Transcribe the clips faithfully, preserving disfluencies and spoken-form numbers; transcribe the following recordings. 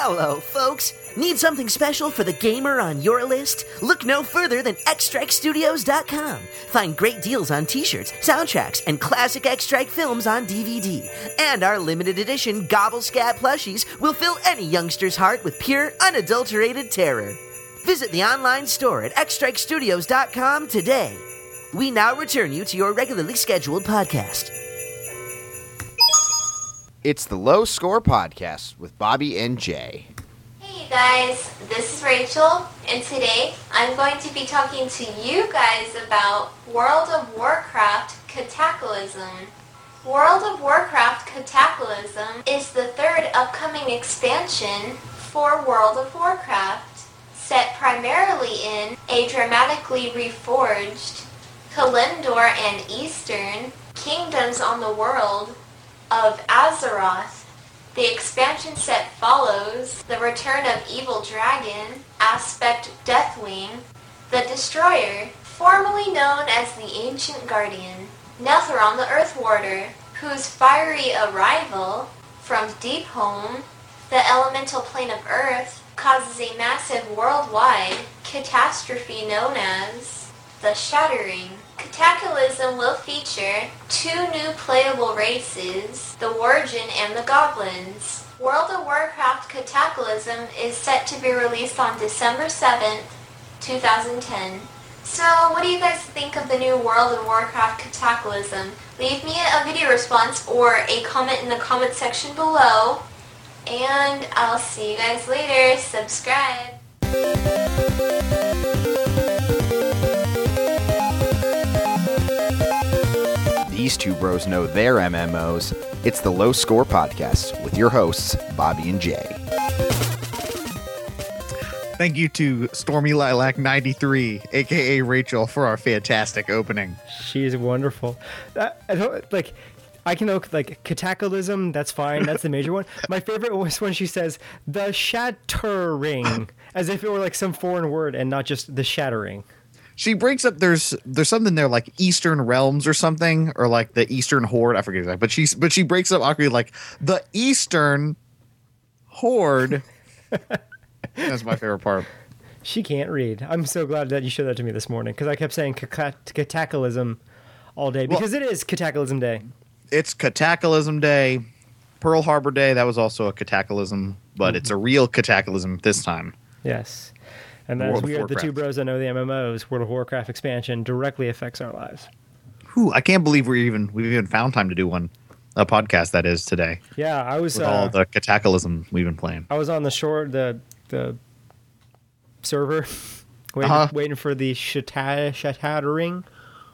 Hello, folks! Need something special for the gamer on your list? Look no further than X Strike Studios dot com. Find great deals on t-shirts, soundtracks, and classic X-Strike films on D V D. And our limited edition Gobble Scat plushies will fill any youngster's heart with pure, unadulterated terror. Visit the online store at X Strike Studios dot com today. We now return you to your regularly scheduled podcast. It's the Low Score Podcast with Bobby and Jay. Hey guys, this is Rachel, and today I'm going to be talking to you guys about World of Warcraft Cataclysm. World of Warcraft Cataclysm is the third upcoming expansion for World of Warcraft, set primarily in a dramatically reforged Kalimdor and Eastern kingdoms on the world of Azeroth. The expansion set follows the return of Evil Dragon, Aspect Deathwing, the Destroyer, formerly known as the Ancient Guardian, Nelthron the Earthwarder, whose fiery arrival from Deepholm, the elemental plane of Earth, causes a massive worldwide catastrophe known as the Shattering. Cataclysm will feature two new playable races, the Worgen and the Goblins. World of Warcraft Cataclysm is set to be released on December seventh, twenty ten. So, what do you guys think of the new World of Warcraft Cataclysm? Leave me a video response or a comment in the comment section below. And I'll see you guys later. Subscribe. These two bros know their M M Os. It's the Low Score Podcast with your hosts, Bobby and Jay. Thank you to Stormy Lilac ninety-three, aka Rachel, for our fantastic opening. She's wonderful. I, I don't like. I can know like cataclysm. That's fine. That's the major one. My favorite was when she says the shattering, as if it were like some foreign word and not just the shattering. She breaks up. There's there's something there like Eastern Realms or something, or like the Eastern Horde. I forget exactly, but she's but she breaks up awkwardly like the Eastern Horde. That's my favorite part. She can't read. I'm so glad that you showed that to me this morning because I kept saying cat- cataclysm all day because well, it is Cataclysm Day. It's Cataclysm Day, Pearl Harbor Day. That was also a cataclysm, but mm-hmm. It's a real cataclysm this time. Yes. And as we are the two bros that know the M M Os, World of Warcraft expansion directly affects our lives. Whew, I can't believe we even we've even found time to do one, a podcast that is today. Yeah, I was with uh, all the cataclysm we've been playing. I was on the shore, the the server, waiting, uh-huh. waiting for the shatta- shattering.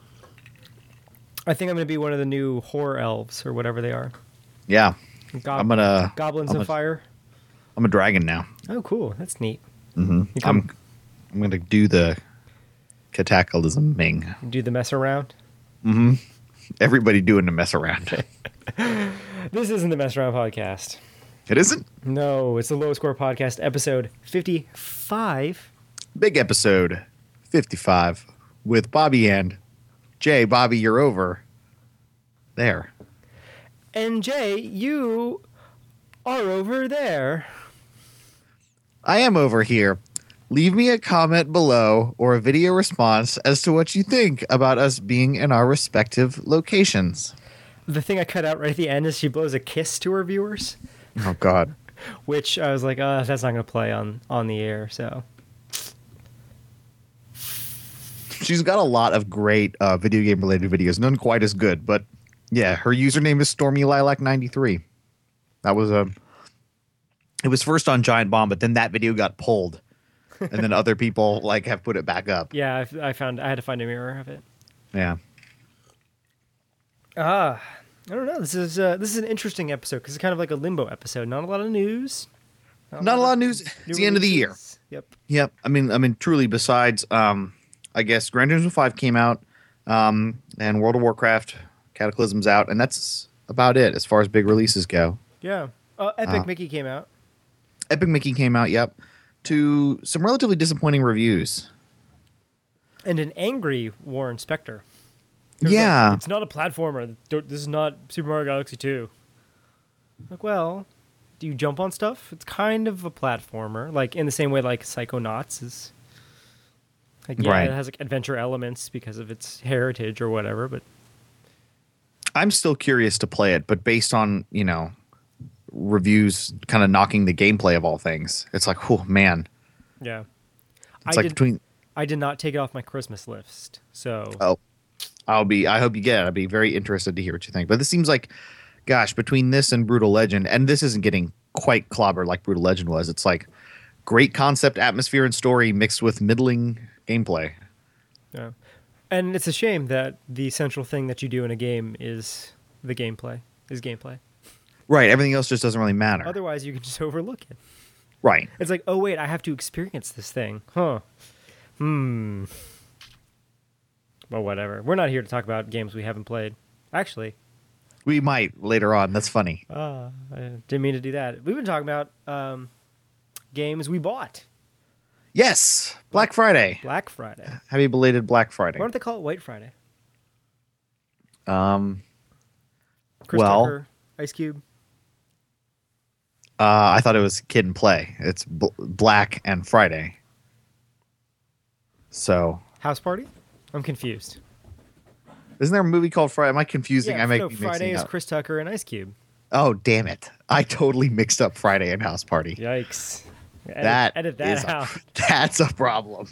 I think I'm going to be one of the new horror elves or whatever they are. Yeah, Gob- I'm gonna goblins I'm of a, fire. I'm a dragon now. Oh, cool! That's neat. Mm-hmm. I'm I'm going to do the cataclysming. Do the mess around? Mm-hmm. Everybody doing the mess around. This isn't the Mess Around podcast. It isn't? No, it's the Low Score Podcast, episode fifty-five. Big episode fifty-five with Bobby and Jay. Bobby, you're over there. And Jay, you are over there. I am over here. Leave me a comment below or a video response as to what you think about us being in our respective locations. The thing I cut out right at the end is she blows a kiss to her viewers. Oh, God. Which I was like, oh, that's not going to play on, on the air, so. She's got a lot of great uh, video game-related videos. None quite as good, but yeah, her username is Stormy Lilac ninety-three. That was a... It was first on Giant Bomb, but then that video got pulled. And then other people like have put it back up. Yeah, I, I found I had to find a mirror of it. Yeah. Ah, I don't know. This is uh, this is an interesting episode because it's kind of like a limbo episode. Not a lot of news. Not, Not a lot of news. It's the end of the year. Yep. Yep. I mean, I mean, truly. Besides, um, I guess Gran Turismo five came out, um, and World of Warcraft Cataclysm's out, and that's about it as far as big releases go. Yeah. Uh, Epic uh, Mickey came out. Epic Mickey came out. Yep. To some relatively disappointing reviews. And an angry Warren Spector. Yeah. Like, it's not a platformer. This is not Super Mario Galaxy two. Like, well, do you jump on stuff? It's kind of a platformer, like in the same way like Psychonauts is. Like, yeah, Right. it has like adventure elements because of its heritage or whatever, but I'm still curious to play it, but based on, you know, reviews kind of knocking the gameplay of all things, it's like, oh man. yeah. It's I like did, between I did not take it off my Christmas list, so oh, I'll be I hope you get it. I'd be very interested to hear what you think. But this seems like, gosh, between this and Brutal Legend, and this isn't getting quite clobbered like Brutal Legend was. It's like great concept, atmosphere, and story mixed with middling gameplay. yeah. And it's a shame that the central thing that you do in a game is the gameplay, is gameplay. Right. Everything else just doesn't really matter. Otherwise, you can just overlook it. Right. It's like, oh wait, I have to experience this thing, huh? Hmm. Well, whatever. We're not here to talk about games we haven't played. Actually, We might later on. That's funny. uh, I didn't mean to do that. We've been talking about um, games we bought. Yes. Black Friday. Black Friday. Happy belated Black Friday. Why don't they call it White Friday? Um, Chris Well- Tucker, Ice Cube. uh, I thought it was Kid and Play. It's bl- Black and Friday. So, House Party? I'm confused. isn't there a movie called Friday? Am I confusing? Yeah, I might no, be Friday mixing is up. Chris Tucker and Ice Cube. Oh, damn it! I totally mixed up Friday and House Party. Yikes. Edit, That edit that is a- out. that's a problem.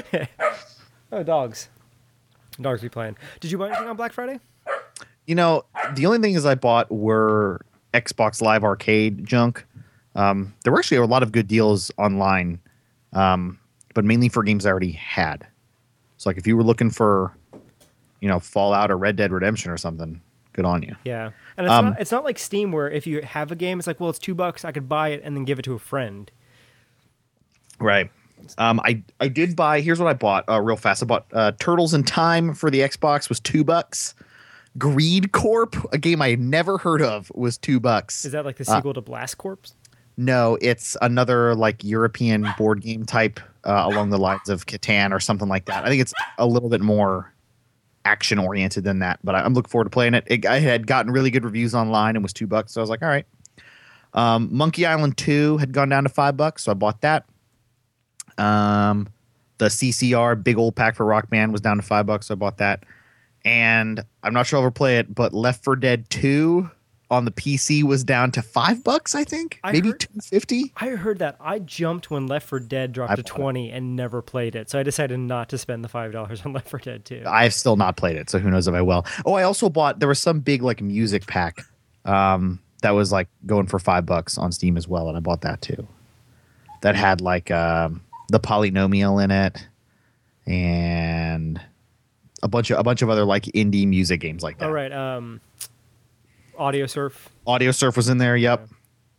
Oh, dogs. Dogs be playing. Did you buy anything on Black Friday? You know, the only things I bought were Xbox Live Arcade junk. Um, there were actually a lot of good deals online, um, but mainly for games I already had. So, like, if you were looking for, you know, Fallout or Red Dead Redemption or something, good on you. Yeah. And it's, Um, not, it's not like Steam where if you have a game, it's like, well, it's two bucks. I could buy it and then give it to a friend. Right. Um, I I did buy. Here's what I bought. Uh, real fast. I bought uh, Turtles in Time for the Xbox was two bucks. Greed Corp, a game I had never heard of, was two bucks. Is that like the Uh, sequel to Blast Corps? No, it's another like European board game type uh, along the lines of Catan or something like that. I think it's a little bit more action oriented than that, but I, I'm looking forward to playing it. it. I had gotten really good reviews online and was two bucks, so I was like, all right. Um, Monkey Island two had gone down to five bucks, so I bought that. Um, the C C R big old pack for Rock Band was down to five bucks, so I bought that. And I'm not sure I'll ever play it, but Left four Dead two on the P C was down to five bucks, I think, I maybe heard- two fifty. I heard that. I jumped when Left four Dead dropped I to bought it. twenty and never played it. So I decided not to spend the five dollars on Left four Dead two. I've still not played it, so who knows if I will. Oh, I also bought. There was some big like music pack um, that was like going for five bucks on Steam as well, and I bought that too. That had like um, the Polynomial in it, and a bunch of a bunch of other like indie music games like that. All right. Um, Audio Surf. Audio Surf was in there. Yep.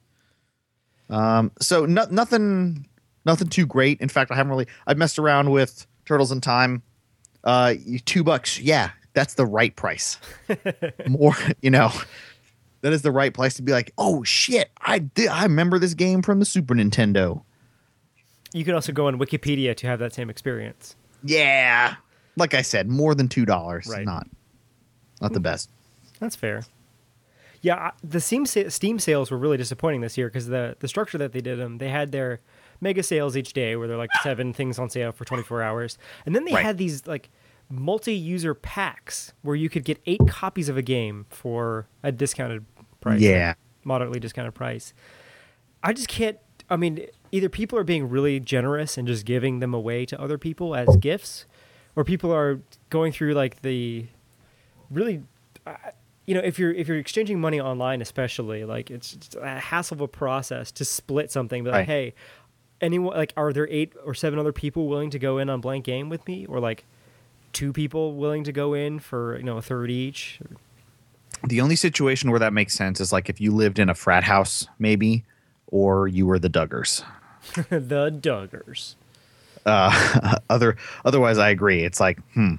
Um, so no, nothing, nothing too great. In fact, I haven't really. I've messed around with Turtles in Time. Uh, you- two bucks. Yeah, that's the right price. More, you know, that is the right price to be like, oh shit, I did. I remember this game from the Super Nintendo. You could also go on Wikipedia to have that same experience. Yeah, like I said, more than two dollars. Right. Not, not the best. That's fair. Yeah, I- the Steam sa- Steam sales were really disappointing this year because the the structure that they did them, they had their mega sales each day where they're like seven things on sale for twenty-four hours, and then they Right. had these like multi-user packs where you could get eight copies of a game for a discounted price. Yeah. moderately discounted price. I just can't. I mean, either people are being really generous and just giving them away to other people as gifts, or people are going through like the really. Uh, you know, if you're if you're exchanging money online, especially, like it's, it's a hassle of a process to split something. But like, Right. hey, anyone like, are there eight or seven other people willing to go in on blank game with me, or like two people willing to go in for you know a third each? The only situation where that makes sense is like if you lived in a frat house, maybe, or you were the Duggars. The Duggars. Uh, other otherwise, I agree. It's like, hmm,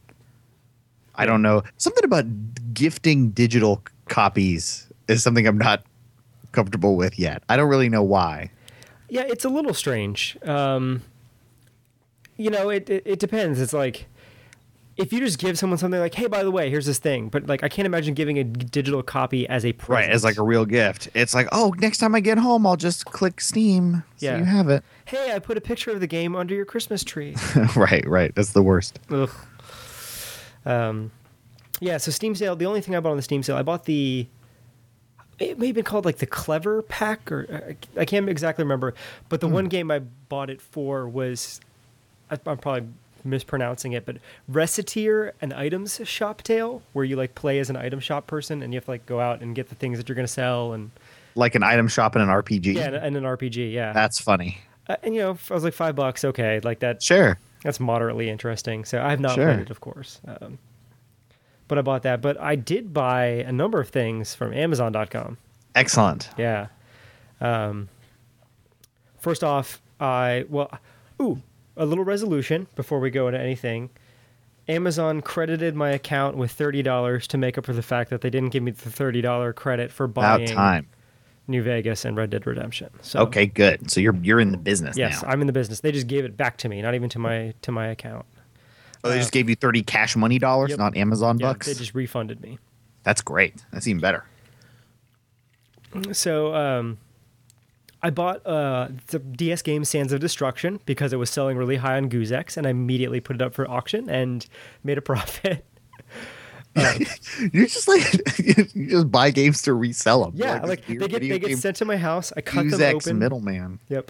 I don't know. Something about gifting digital c- copies is something I'm not comfortable with yet. I don't really know why. Yeah, it's a little strange. Um, you know, it, it it depends. It's like if you just give someone something like, hey, by the way, here's this thing, but like I can't imagine giving a digital copy as a present. Right, as like a real gift. It's like, oh, next time I get home, I'll just click Steam. So Yeah. you have it. Hey, I put a picture of the game under your Christmas tree. Right, right. That's the worst. Ugh. Um, yeah, so Steam sale, the only thing I bought on the Steam sale, I bought the, it may have been called like the Clever Pack, or I can't exactly remember, but the mm. one game I bought it for was, I'm probably mispronouncing it, but Reciteer and Items Shop Tale, where you like play as an item shop person and you have to like go out and get the things that you're going to sell. And like an item shop in an R P G? Yeah, and an R P G, yeah. That's funny. Uh, and, you know, I was like, five bucks, okay. Like that. Sure. That's moderately interesting. So I have not sure. played it, of course. Um, but I bought that. But I did buy a number of things from Amazon dot com. Excellent. Yeah. Um, first off, I, well, ooh, a little resolution before we go into anything. Amazon credited my account with thirty dollars to make up for the fact that they didn't give me the thirty dollars credit for buying About time. New Vegas and Red Dead Redemption. So, okay, good. So you're you're in the business yes, now. I'm in the business. They just gave it back to me, not even to my to my account. Oh, they uh, just gave you thirty cash money dollars, yep. not Amazon yeah, bucks? They just refunded me. That's great. That's even better. So um, I bought uh, the D S game Sands of Destruction because it was selling really high on Goozex, and I immediately put it up for auction and made a profit. Uh, You're just like you just buy games to resell them. Yeah, like, like they get they get sent to my house. I cut them open. Middleman. Yep.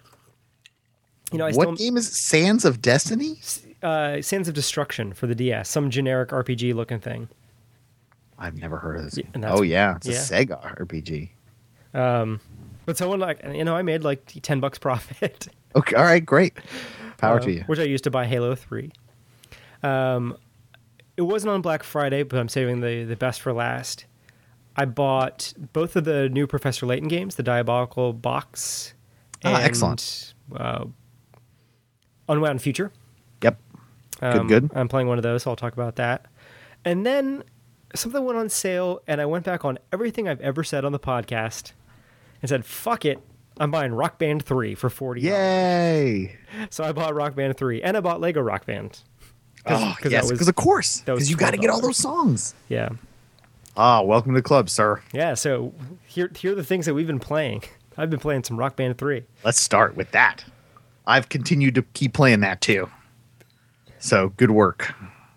You know, I what still, game is it? Sands of Destiny? Uh, Sands of Destruction for the D S, some generic R P G looking thing. I've never heard of this. Yeah, oh yeah, it's yeah. a Sega R P G. Um, but someone like you know, I made like ten bucks profit. Okay, all right, great. Power uh, to you. Which I used to buy Halo three. Um. It wasn't on Black Friday, but I'm saving the, the best for last. I bought both of the new Professor Layton games, the Diabolical Box and ah, excellent. Uh, Unwound Future. Yep. Good, um, good. I'm playing one of those, so I'll talk about that. And then something went on sale, and I went back on everything I've ever said on the podcast and said, fuck it, I'm buying Rock Band three for forty dollars. Yay! So I bought Rock Band three, and I bought Lego Rock Band. Cause, oh, cause yes, because of course. Because you got to get all those songs. Yeah. Ah, welcome to the club, sir. Yeah, so here, here are the things that we've been playing. I've been playing some Rock Band three. Let's start with that. I've continued to keep playing that, too. So, good work.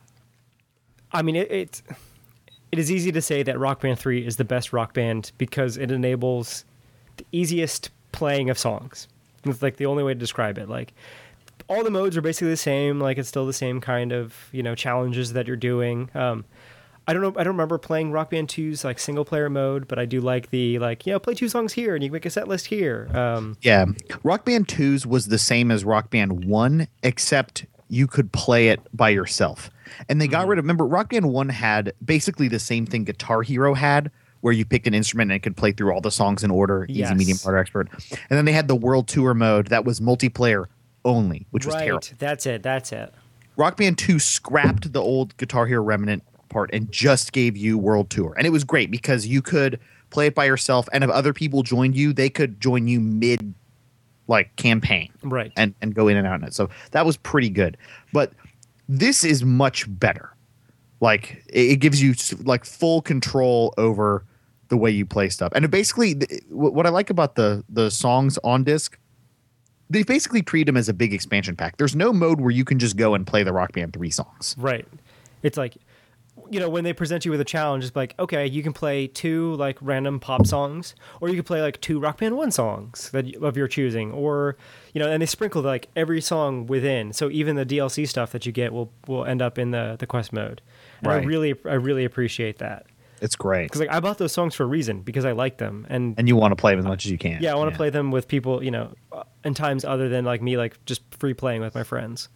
I mean, it, it, it is easy to say that Rock Band three is the best Rock Band because it enables the easiest playing of songs. It's like the only way to describe it. Like, all the modes are basically the same. Like it's still the same kind of, you know, challenges that you're doing. Um, I don't know. I don't remember playing Rock Band two's like single player mode, but I do like the like, you know, play two songs here and you can make a set list here. Um, yeah. Rock Band two's was the same as Rock Band one, except you could play it by yourself. And they got mm-hmm. rid of, remember, Rock Band one had basically the same thing Guitar Hero had, where you picked an instrument and it could play through all the songs in order, yes. easy, medium, hard, expert. And then they had the World Tour mode that was multiplayer only, which was right. terrible. That's it. That's it. Rock Band two scrapped the old Guitar Hero Remnant part and just gave you World Tour. And it was great because you could play it by yourself, and if other people joined you, they could join you mid like campaign. Right. And and go in and out in it. So that was pretty good. But this is much better. Like it, it gives you like full control over the way you play stuff. And it basically what I like about the the songs on disc, they basically treat them as a big expansion pack. There's no mode where you can just go and play the Rock Band three songs. Right. It's like, you know, when they present you with a challenge, it's like, okay, you can play two like random pop songs, or you can play like two Rock Band one songs that of your choosing, or, you know, and they sprinkle like every song within. So even the D L C stuff that you get will will end up in the the quest mode. And right. I really I really appreciate that. It's great. Because like I bought those songs for a reason, because I like them, and and you want to play them as much as you can. Yeah, I want to yeah. play them with people, you know, in times other than like me, like just free playing with my friends.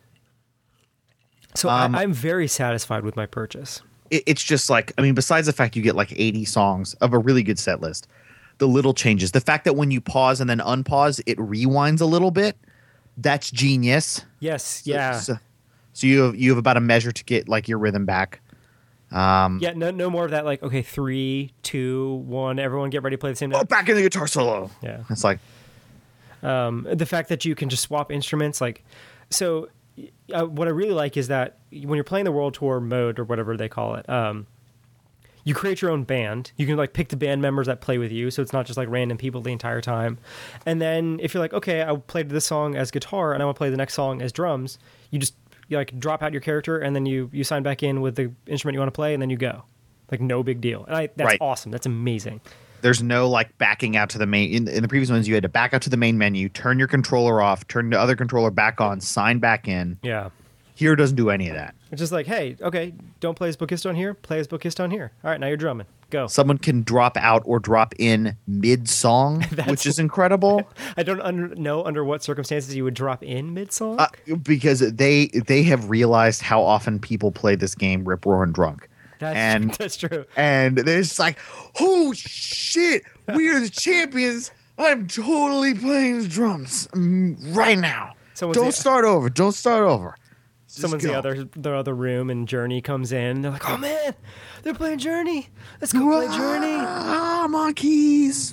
So um, I, I'm very satisfied with my purchase. It, it's just like, I mean, besides the fact you get like eighty songs of a really good set list, the little changes, the fact that when you pause and then unpause, it rewinds a little bit. That's genius. Yes. Yeah. So, so, so you have you have about a measure to get like your rhythm back. Um, yeah, no, no more of that. Like, okay, three, two, one. Everyone, get ready to play the same note. Oh, back in the guitar solo. Yeah, it's like um, the fact that you can just swap instruments. Like, so uh, what I really like is that when you're playing the World Tour mode or whatever they call it, um, you create your own band. You can like pick the band members that play with you, so it's not just like random people the entire time. And then if you're like, okay, I played this song as guitar and I want to play the next song as drums, you just you like drop out your character and then you you sign back in with the instrument you want to play and then you go. Like no big deal. And I, that's Right. awesome. That's amazing. There's no like backing out to the main. In, in the previous ones, you had to back out to the main menu, turn your controller off, turn the other controller back on, sign back in. Yeah. Here it doesn't do any of that. It's just like, hey, okay, don't play as Bookist on here, play as Bookist on here. All right, now you're drumming. Go. Someone can drop out or drop in mid song, which is incredible. I don't under, know under what circumstances you would drop in mid-song. Uh, because they they have realized how often people play this game rip roaring drunk. that's, and that's true. and they're just like, oh shit, we are the champions. I'm totally playing the drums mm, right now. Someone's Don't the- start over. Don't start over. Just Someone's in go. the other the other room and Journey comes in. They're like, oh man, they're playing Journey. Let's go play Journey. Ah, monkeys.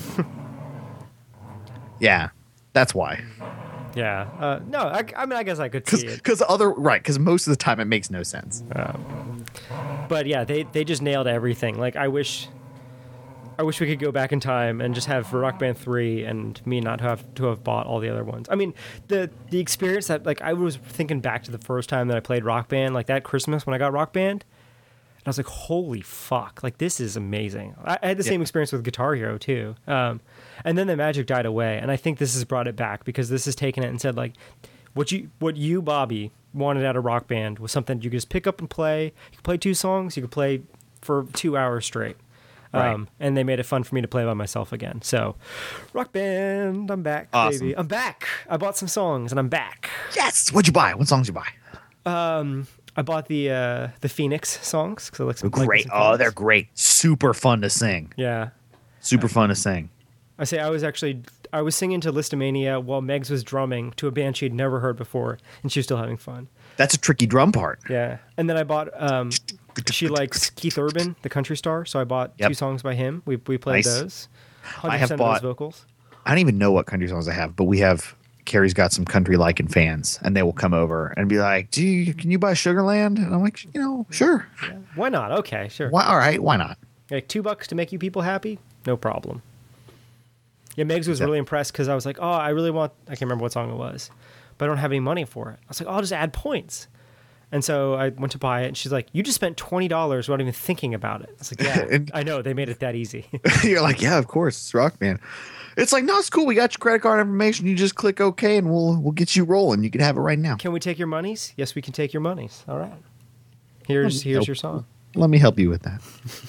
Yeah, that's why. Yeah. Uh, no, I, I mean, I guess I could see it. Because other right, because most of the time it makes no sense. But yeah, they, they just nailed everything. Like, I wish I wish we could go back in time and just have Rock Band three and me not have to have bought all the other ones. I mean, the the experience that, like, I was thinking back to the first time that I played Rock Band, like that Christmas when I got Rock Band, and I was like, holy fuck, like, this is amazing. I, I had the same experience with Guitar Hero, too. Um, and then the magic died away, and I think this has brought it back because this has taken it and said, like, what you, what you Bobby, wanted out of Rock Band was something you could just pick up and play. You could play two songs, you could play for two hours straight. Right. Um, and they made it fun for me to play by myself again. So, Rock Band, I'm back, Awesome. baby. I'm back. I bought some songs, and I'm back. Yes. What'd you buy? What songs did you buy? Um, I bought the uh, the Phoenix songs because I like some Great. Like Oh, they're great. Super fun to sing. Yeah, Super fun to sing. I say I was actually I was singing to Listomania while Megs was drumming to a band she'd never heard before, and she was still having fun. That's a tricky drum part. Yeah, and then I bought. Um, she likes Keith Urban, the country star, so I bought Yep. two songs by him. We we played Nice. those. I have one hundred percent of bought- those vocals. I don't even know what country songs I have, but we have Carrie's got some country liking fans, and they will come over and be like, "Do you, can you buy Sugarland?" And I'm like, you know, sure. Why not? Okay, sure. Why? All right, why not? Like two bucks to make you people happy? No problem. Yeah, Megs was that- really impressed because I was like, oh, I really want, I can't remember what song it was, but I don't have any money for it. I was like, oh, I'll just add points. And so I went to buy it, and she's like, you just spent twenty dollars without even thinking about it. I was like, yeah, And- I know, they made it that easy. You're like, yeah, of course, it's Rock Band. It's like, no, it's cool. We got your credit card information. You just click OK, and we'll we'll get you rolling. You can have it right now. Can we take your monies? Yes, we can take your monies. All right. Here's here's Nope. your song. Let me help you with that.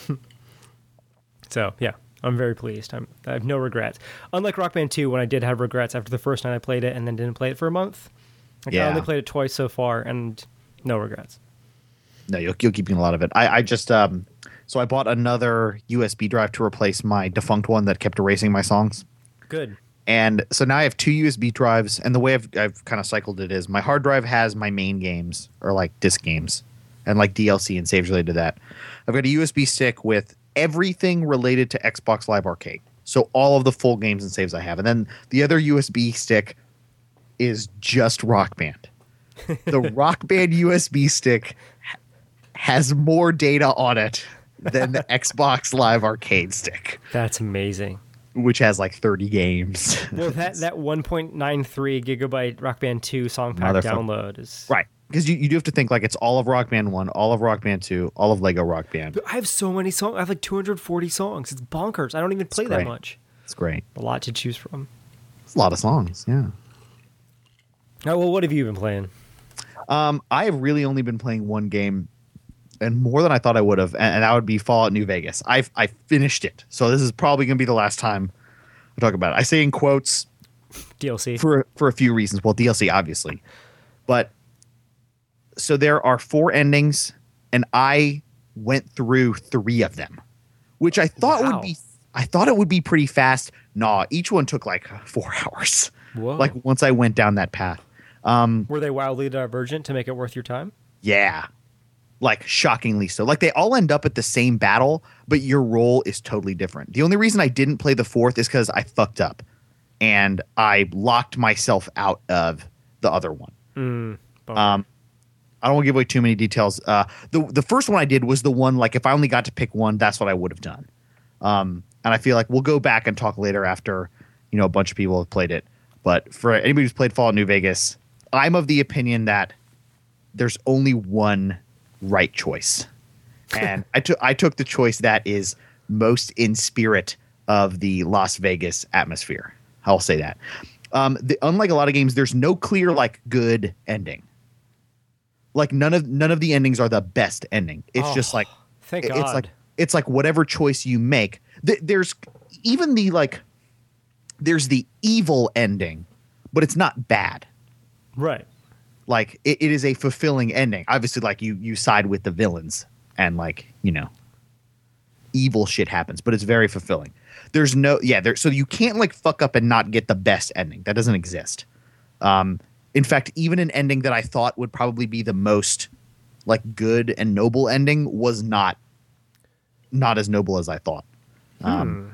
So, yeah, I'm very pleased. I'm, I have no regrets. Unlike Rock Band two, when I did have regrets after the first night I played it and then didn't play it for a month. Like, I Yeah. only played it twice so far, and no regrets. No, you'll you'll keep getting a lot of it. I, I just um, so I bought another U S B drive to replace my defunct one that kept erasing my songs. Good. And so now I have two U S B drives, and the way I've I've kind of cycled it is my hard drive has my main games or like disc games and like D L C and saves related to that. I've got a U S B stick with everything related to Xbox Live Arcade. So all of the full games and saves I have. And then the other U S B stick is just Rock Band. The Rock Band U S B stick ha- has more data on it than the Xbox Live Arcade stick, That's amazing. which has like thirty games. Well, that that one point nine three gigabyte Rock Band two song pack Motherfucker. download is Right. Because you, you do have to think like it's all of Rock Band one, all of Rock Band two, all of Lego Rock Band. I have so many songs. I have like two hundred forty songs. It's bonkers. I don't even play that great. much. It's great. A lot to choose from. It's a lot of songs. Yeah. Oh, well, what have you been playing? Um, I have really only been playing one game, and more than I thought I would have, and, and that would be Fallout New Vegas. I've I finished it, so this is probably going to be the last time I talk about it. I say in quotes D L C. for for a few reasons. Well, D L C obviously, but so there are four endings, and I went through three of them, which I thought Wow. would be. I thought it would be pretty fast. Nah, each one took like four hours. Whoa. Like once I went down that path. Were they wildly divergent to make it worth your time? Yeah. Like shockingly so. Like they all end up at the same battle, but your role is totally different. The only reason I didn't play the fourth is because I fucked up and I locked myself out of the other one. Bummer. Oh. Um, I don't want to give away too many details. Uh, the the first one I did was the one like if I only got to pick one, that's what I would have done. Um, and I feel like we'll go back and talk later after you know a bunch of people have played it. But for anybody who's played Fallout New Vegas, I'm of the opinion that there's only one right choice, and I took I took the choice that is most in spirit of the Las Vegas atmosphere. I'll say that. Um, the, unlike a lot of games, there's no clear like good ending. Like none of none of the endings are the best ending. It's Oh, just like thank it's God. like it's like whatever choice you make. Th- there's even the like there's the evil ending, but it's not bad. Right. Like it, it is a fulfilling ending. Obviously, like you you side with the villains and like you know evil shit happens, but it's very fulfilling. There's no yeah there so you can't like fuck up and not get the best ending. That doesn't exist. Um, in fact, even an ending that I thought would probably be the most like good and noble ending was not not as noble as I thought. Um,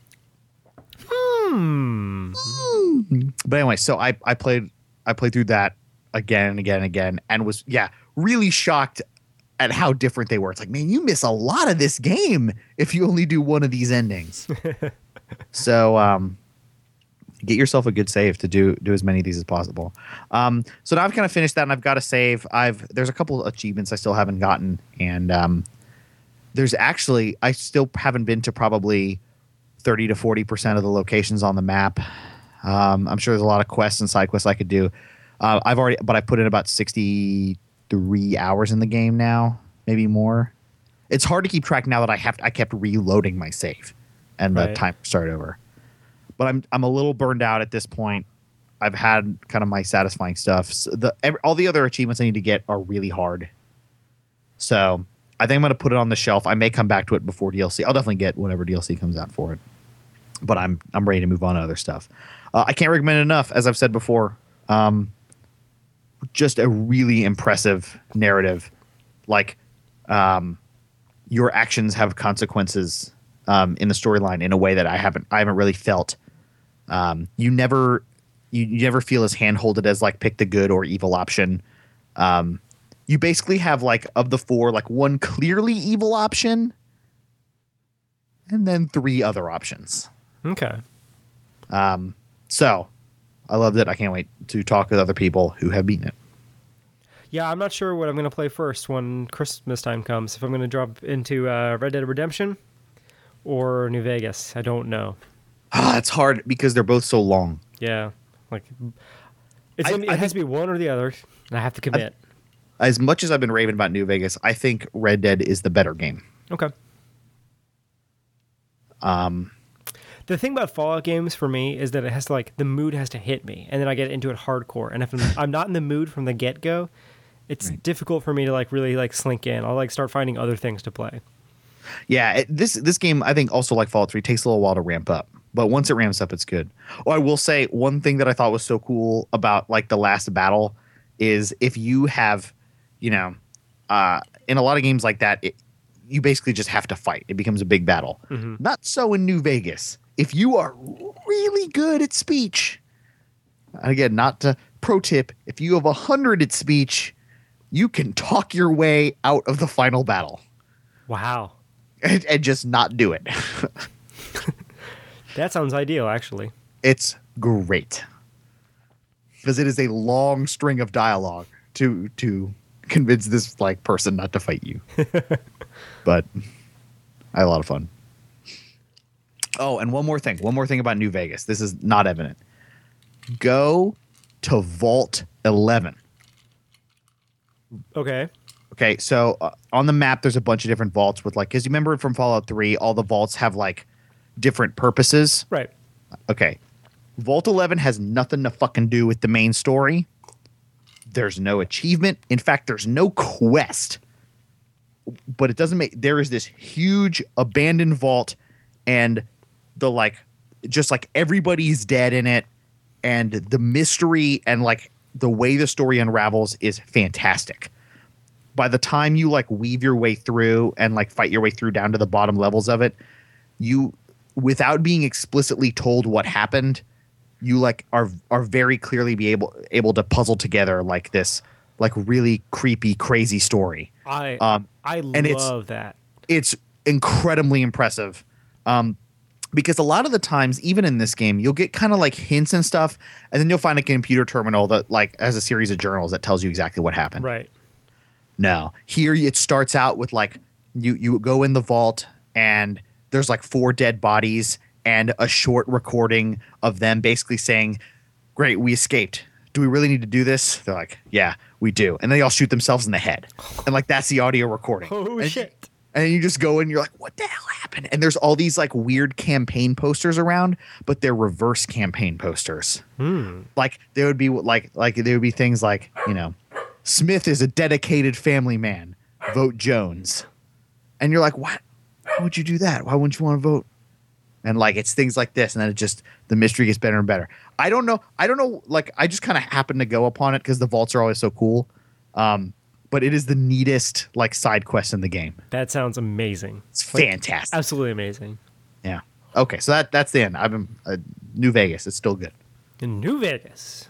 Hmm. But anyway, so I I played I played through that again and again and again and was yeah really shocked at how different they were. It's like, man, you miss a lot of this game if you only do one of these endings. So um, get yourself a good save to do do as many of these as possible. Um, so now I've kind of finished that and I've got a save. I've there's a couple of achievements I still haven't gotten, and um, there's actually I still haven't been to probably thirty to forty percent of the locations on the map. Um, I'm sure there's a lot of quests and side quests I could do. Uh, I've already, but I put in about sixty-three hours in the game now, maybe more. It's hard to keep track now that I have I kept reloading my save, and the Right. time to start over. But I'm I'm a little burned out at this point. I've had kind of my satisfying stuff. So the every, all the other achievements I need to get are really hard. So I think I'm going to put it on the shelf. I may come back to it before D L C. I'll definitely get whatever D L C comes out for it. But I'm I'm ready to move on to other stuff. Uh, I can't recommend it enough, as I've said before. Um, just a really impressive narrative. Like, um, your actions have consequences um, in the storyline in a way that I haven't I haven't really felt. Um, you never you, you never feel as handholded as like pick the good or evil option. Um, you basically have like of the four, like one clearly evil option, and then three other options. Okay. Um, so I loved it. I can't wait to talk with other people who have beaten it. Yeah, I'm not sure what I'm going to play first when Christmas time comes. If I'm going to drop into uh, Red Dead Redemption or New Vegas, I don't know. Ah, it's hard because they're both so long. Yeah, like it's I- gonna be, I it has to be one or the other, and I have to commit. As much as I've been raving about New Vegas, I think Red Dead is the better game. Okay. Um, The thing about Fallout games for me is that it has to like the mood has to hit me, and then I get into it hardcore. And if I'm, I'm not in the mood from the get go, it's Right. difficult for me to like really like slink in. I'll like start finding other things to play. yeah, it, this this game I think also like Fallout three takes a little while to ramp up, but once it ramps up, it's good. Oh, I will say one thing that I thought was so cool about like the last battle is if you have, you know, uh, in a lot of games like that, it, you basically just have to fight. It becomes a big battle. Mm-hmm. Not so in New Vegas. If you are really good at speech, and again, not to pro tip, if you have a hundred at speech, you can talk your way out of the final battle Wow, and, and just not do it. that sounds ideal, actually. It's great because it is a long string of dialogue to to convince this like person not to fight you. But I had a lot of fun. Oh, and one more thing. One more thing about New Vegas. This is not evident. Go to Vault eleven. Okay. Okay, so uh, on the map, there's a bunch of different vaults with like, because you remember from Fallout three, all the vaults have like different purposes. Right. Okay. Vault eleven has nothing to fucking do with the main story. There's no achievement. In fact, there's no quest. But it doesn't make, there is this huge abandoned vault and the like, just like everybody's dead in it. And the mystery and like the way the story unravels is fantastic. By the time you like weave your way through and like fight your way through down to the bottom levels of it, you, without being explicitly told what happened, you like are are very clearly be able able to puzzle together like this like really creepy, crazy story. I Um, I and it's- love that. It's incredibly impressive. Um, because a lot of the times, even in this game, you'll get kind of like hints and stuff, and then you'll find a computer terminal that like has a series of journals that tells you exactly what happened. Right. No, here it starts out with like you you go in the vault and there's like four dead bodies and a short recording of them basically saying, "Great, we escaped. Do we really need to do this?" They're like, "Yeah, we do." And they all shoot themselves in the head, and like that's the audio recording. Oh and, shit. And you just go and you're like, "What the hell happened?" And there's all these like weird campaign posters around, but they're reverse campaign posters. Hmm. Like there would be like like there would be things like, you know, Smith is a dedicated family man. Vote Jones. And you're like, what? Why would you do that? Why wouldn't you want to vote? And like it's things like this, and then it just the mystery gets better and better. I don't know. I don't know. Like I just kind of happened to go upon it because the vaults are always so cool. Um, but it is the neatest like side quest in the game. That sounds amazing. It's Like, fantastic. absolutely amazing. Yeah. Okay, so that that's the end. I've been uh, New Vegas. It's still good. In New Vegas.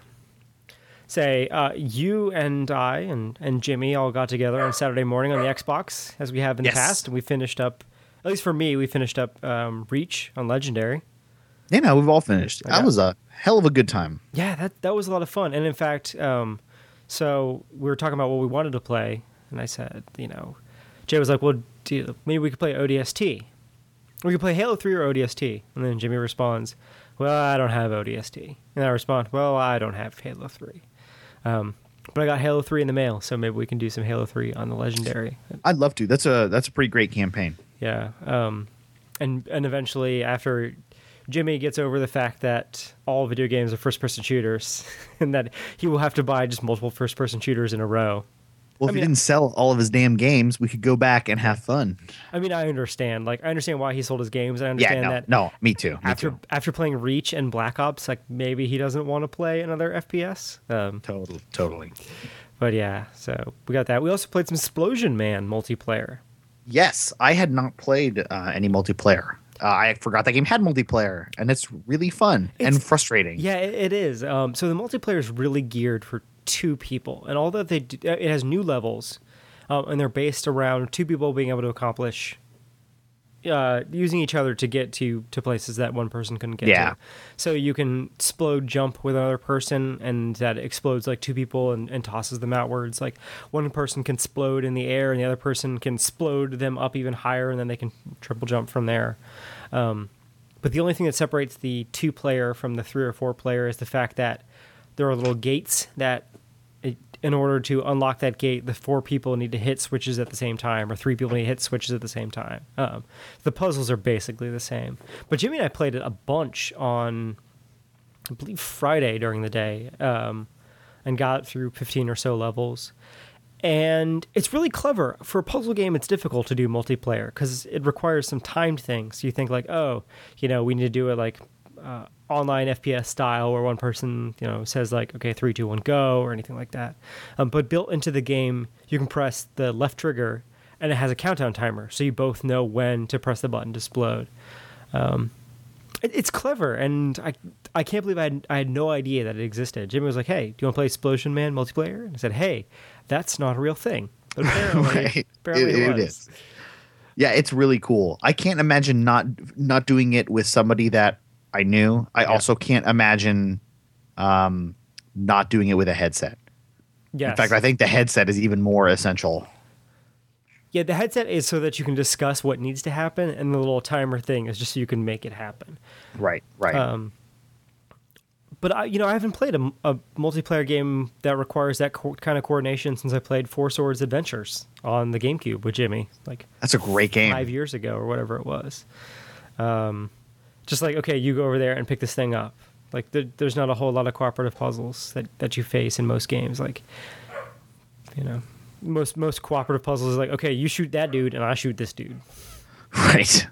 Say, uh, you and I and, and Jimmy all got together on Saturday morning on the Xbox, as we have in Yes. the past, and we finished up, at least for me, we finished up um, Reach on Legendary. You know, we've all finished. Yeah. That was a hell of a good time. Yeah, that that was a lot of fun. And in fact, um, so we were talking about what we wanted to play, and I said, you know, Jay was like, well, do you, maybe we could play O D S T. We could play Halo three or O D S T. And then Jimmy responds, well, I don't have O D S T. And I respond, well, I don't have Halo three. Um, but I got Halo three in the mail, so maybe we can do some Halo three on the Legendary. I'd love to. That's a that's a pretty great campaign. Yeah. Um, and and eventually, after Jimmy gets over the fact that all video games are first-person shooters, and that he will have to buy just multiple first-person shooters in a row. Well, I if mean- he didn't sell all of his damn games, we could go back and have fun. I mean, I understand. Like, I understand why he sold his games. I Yeah, understand no, that no, me too. Me after too. after playing Reach and Black Ops, like maybe he doesn't want to play another F P S. Um, Totally, totally. but yeah, so we got that. We also played some Explosion Man multiplayer. Yes, I had not played uh, any multiplayer. Uh, I forgot that game had multiplayer, and it's really fun and It's- frustrating. Yeah, it, it is. Um, so the multiplayer is really geared for two people, and although they do, it has new levels, um, and they're based around two people being able to accomplish uh, using each other to get to to places that one person couldn't get Yeah. to. So you can explode jump with another person, and that explodes like two people and, and tosses them outwards. Like one person can explode in the air, and the other person can explode them up even higher, and then they can triple jump from there. Um, but the only thing that separates the two player from the three or four player is the fact that there are little gates that, it, in order to unlock that gate, the four people need to hit switches at the same time, or three people need to hit switches at the same time. Um, the puzzles are basically the same. But Jimmy and I played it a bunch on, I believe, Friday during the day, um, and got through fifteen or so levels. And it's really clever. For a puzzle game, it's difficult to do multiplayer because it requires some timed things. You think like, oh, you know, we need to do it like uh, online F P S style where one person, you know, says like, okay, three, two, one, go, or anything like that. Um, but built into the game, you can press the left trigger and it has a countdown timer. So you both know when to press the button to explode. Um, it, it's clever. And I I can't believe I had, I had no idea that it existed. Jimmy was like, hey, do you want to play Explosion Man multiplayer? And I said, hey, that's not a real thing. But apparently, Right. apparently It- it, it was. is. Yeah, it's really cool. I can't imagine not not doing it with somebody that I knew. I also can't imagine um, not doing it with a headset. Yes. In fact, I think the headset is even more essential. Yeah, the headset is so that you can discuss what needs to happen, and the little timer thing is just so you can make it happen. Right, right. Um, but I, you know, I haven't played a, a multiplayer game that requires that co- kind of coordination since I played Four Swords Adventures on the GameCube with Jimmy, like That's a great game. five years ago or whatever it was. Um, just like, okay, you go over there and pick this thing up. Like, there, there's not a whole lot of cooperative puzzles that, that you face in most games. Like, you know, most most cooperative puzzles is like, okay, you shoot that dude and I shoot this dude. Right.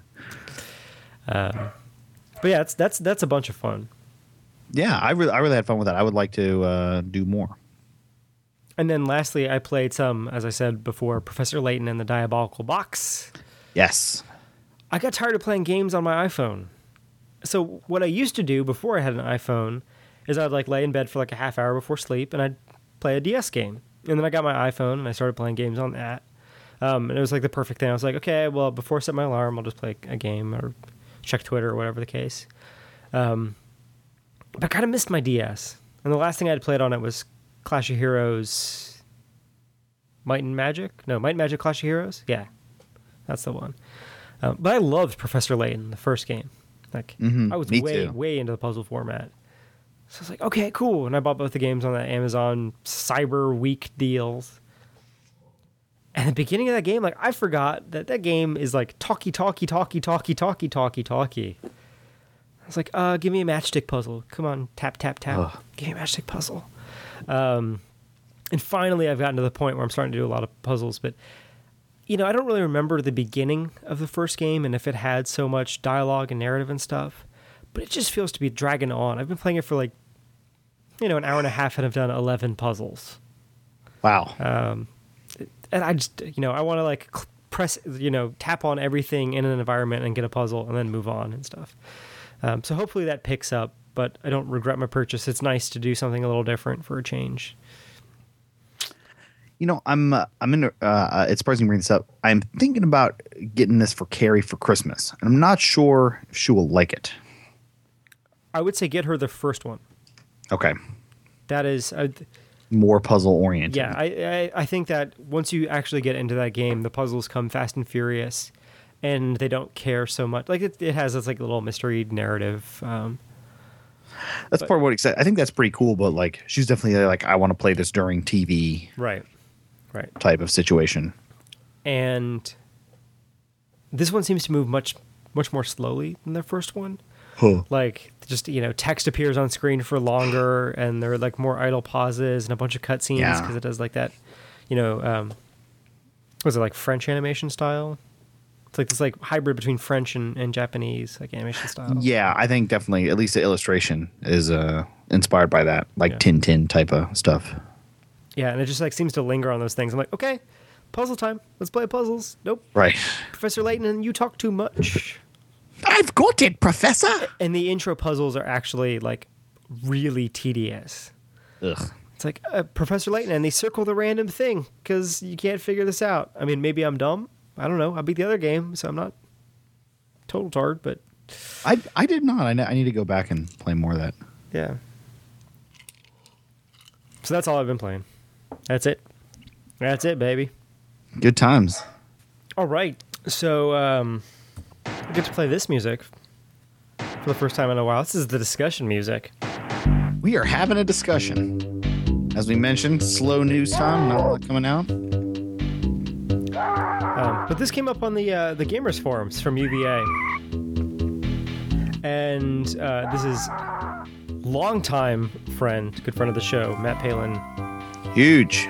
But yeah, that's that's that's a bunch of fun. Yeah, I really, I really had fun with that. I would like to uh, do more. And then lastly, I played some, as I said before, Professor Layton and the Diabolical Box. Yes. I got tired of playing games on my iPhone. So what I used to do before I had an iPhone is I'd like lay in bed for like a half hour before sleep and I'd play a D S game. And then I got my iPhone and I started playing games on that. Um, and it was like the perfect thing. I was like, okay, well, before I set my alarm, I'll just play a game or check Twitter or whatever the case. Um, but I kind of missed my D S. And the last thing I had played on it was Clash of Heroes Might and Magic? No, Might and Magic Clash of Heroes? Yeah, that's the one. Um, but I loved Professor Layton, the first game. Like, Mhm, I was me way, too. way into the puzzle format. So I was like, okay, cool. And I bought both the games on that Amazon Cyber Week deals. And the beginning of that game, like, I forgot that that game is like talkie, talkie, talkie, talkie, talkie, talkie, talkie. I was like, uh, give me a matchstick puzzle. Come on, tap, tap, tap. Ugh. Give me a matchstick puzzle. Um, and finally, I've gotten to the point where I'm starting to do a lot of puzzles. But, you know, I don't really remember the beginning of the first game and if it had so much dialogue and narrative and stuff. But it just feels to be dragging on. I've been playing it for like, you know, an hour and a half and I've done eleven puzzles. Wow. Um, and I just, you know, I want to like cl- press, you know, tap on everything in an environment and get a puzzle and then move on and stuff. Um, so hopefully that picks up, but I don't regret my purchase. It's nice to do something a little different for a change. You know, I'm uh, I'm in. Uh, uh, it's surprising to bring this up. I'm thinking about getting this for Carrie for Christmas, and I'm not sure if she will like it. I would say get her the first one. Okay, That is, uh, more puzzle oriented. yeah, I, I I think that once you actually get into that game, the puzzles come fast and furious, and they don't care so much. Like it, it has this like little mystery narrative. Um, that's but- part of what excites. I think that's pretty cool. But like, she's definitely like, I want to play this during T V right, right. type of situation. And this one seems to move much much more slowly than the first one. Huh. Like just, you know, text appears on screen for longer and there are like more idle pauses and a bunch of cutscenes Yeah. because it does like that, you know, um, was it like French animation style? It's like this like hybrid between French and, and Japanese like animation style. Yeah, I think definitely at least the illustration is uh, inspired by that, like Yeah. Tintin type of stuff. Yeah, and it just like seems to linger on those things. I'm like, okay, puzzle time. Let's play puzzles. Nope. Right. Professor Layton, and you talk too much. I've got it, Professor. And the intro puzzles are actually like really tedious. Ugh. It's like uh, Professor Layton, and they circle the random thing because you can't figure this out. I mean, maybe I'm dumb. I don't know. I beat the other game, so I'm not total tard, but I I did not. I, ne- I need to go back and play more of that. yeah. So that's all I've been playing. That's it. That's it, baby. Good times. All right. So um, I get to play this music for the first time in a while. This is the discussion music. We are having a discussion. As we mentioned, slow news time, not a lot coming out. Um, but this came up on the uh, the gamers forums from U V A, and uh, this is longtime friend, good friend of the show, Matt Palin, Huge.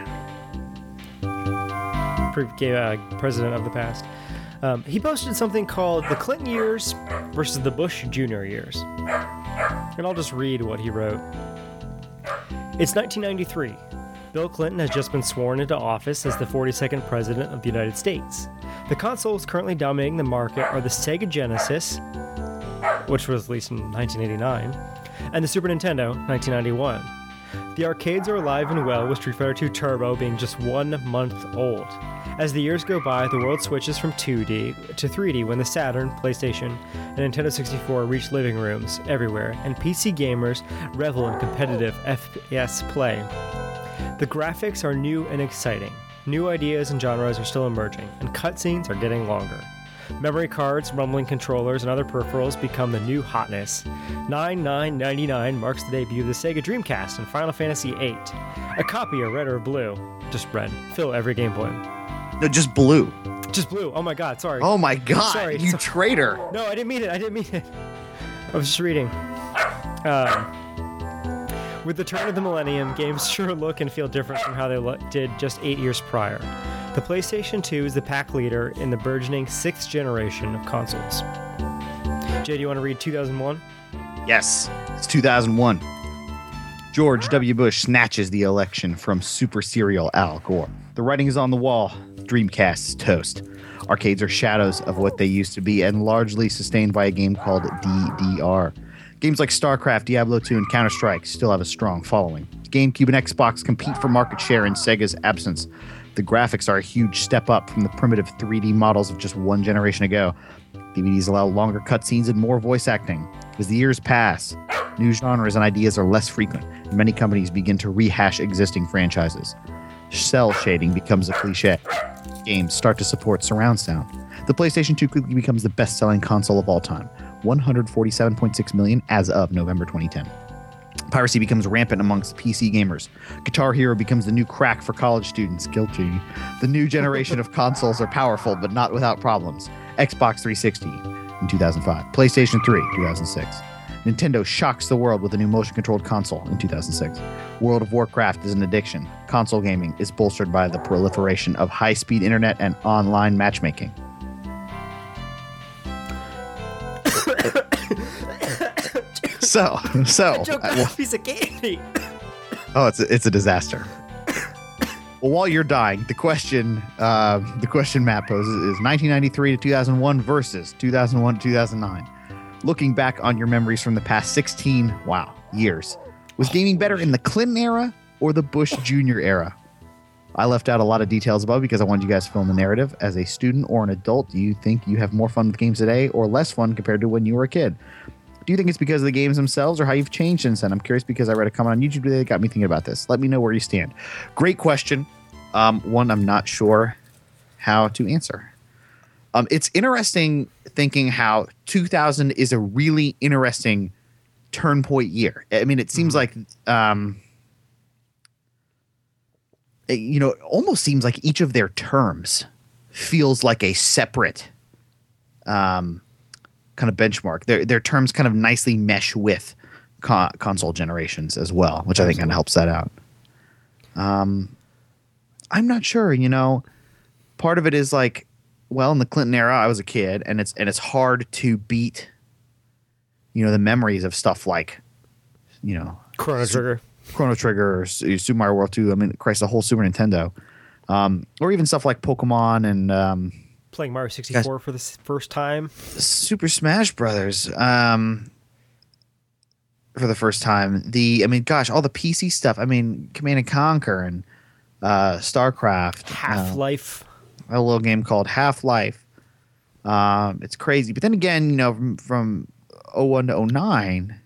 pre- uh, president of the past. Um, he posted something called "The Clinton Years versus the Bush Junior Years," and I'll just read what he wrote. It's nineteen ninety-three. Bill Clinton has just been sworn into office as the forty-second President of the United States. The consoles currently dominating the market are the Sega Genesis, which was released in nineteen eighty-nine, and the Super Nintendo, nineteen ninety-one. The arcades are alive and well, with Street Fighter two Turbo being just one month old. As the years go by, the world switches from two D to three D when the Saturn, PlayStation, and Nintendo sixty-four reach living rooms everywhere, and P C gamers revel in competitive F P S play. The graphics are new and exciting. New ideas and genres are still emerging, and cutscenes are getting longer. Memory cards, rumbling controllers, and other peripherals become the new hotness. ninety-nine ninety-nine marks the debut of the Sega Dreamcast and Final Fantasy eight. A copy of Red or Blue, just red, fill every Game Boy. No, just blue. Just blue. Oh my God, sorry. Oh my God, Sorry, you so- traitor. No, I didn't mean it. I didn't mean it. I was just reading. Um, with the turn of the millennium, games sure look and feel different from how they lo- did just eight years prior. The PlayStation two is the pack leader in the burgeoning sixth generation of consoles. Jay, do you want to read two thousand one? Yes, it's two thousand one. George W. Bush snatches the election from super serial Al Gore. The writing is on the wall. Dreamcast is toast. Arcades are shadows of what they used to be and largely sustained by a game called D D R. Games like StarCraft, Diablo two, and Counter-Strike still have a strong following. GameCube and Xbox compete for market share in Sega's absence. The graphics are a huge step up from the primitive three D models of just one generation ago. D V Ds allow longer cutscenes and more voice acting. As the years pass, new genres and ideas are less frequent, and many companies begin to rehash existing franchises. Cell shading becomes a cliche. Games start to support surround sound. The PlayStation two quickly becomes the best-selling console of all time, one hundred forty-seven point six million as of November twenty ten. Piracy becomes rampant amongst P C gamers. Guitar Hero becomes the new crack for college students. Guilty. The new generation of consoles are powerful, but not without problems. Xbox three sixty in two thousand five. PlayStation three, two thousand six. Nintendo shocks the world with a new motion-controlled console in two thousand six. World of Warcraft is an addiction. Console gaming is bolstered by the proliferation of high-speed internet and online matchmaking. so, so. Joke I- got well- a piece of candy. Oh, it's a, it's a disaster. Well, while you're dying, the question uh, the question Matt poses is nineteen ninety-three to two thousand one versus two thousand one to two thousand nine. Looking back on your memories from the past sixteen, wow, years, was gaming better in the Clinton era or the Bush Junior era? I left out a lot of details above because I wanted you guys to fill in the narrative. As a student or an adult, do you think you have more fun with games today or less fun compared to when you were a kid? Do you think it's because of the games themselves or how you've changed since then? I'm curious because I read a comment on YouTube today that got me thinking about this. Let me know where you stand. Great question. Um, one I'm not sure how to answer. Um, it's interesting thinking how two thousand is a really interesting turn point year. I mean, it seems like, um, it, you know, it almost seems like each of their terms feels like a separate um, kind of benchmark. Their their terms kind of nicely mesh with con- console generations as well, which I think kind of helps that out. Um, I'm not sure, you know, part of it is like, well, in the Clinton era, I was a kid, and it's and it's hard to beat, you know, the memories of stuff like, you know, Chrono Trigger. Chrono Trigger or S- Super Mario World two. I mean, Christ, the whole Super Nintendo, um, or even stuff like Pokemon and um, Playing Mario sixty-four for the s- first time. Super Smash Brothers um, for the first time. The I mean, gosh, all the P C stuff. I mean, Command and Conquer and uh, StarCraft. uh, Half-Life. a little game called Half-Life. Um, it's crazy. But then again, you know, from, from oh one to oh nine,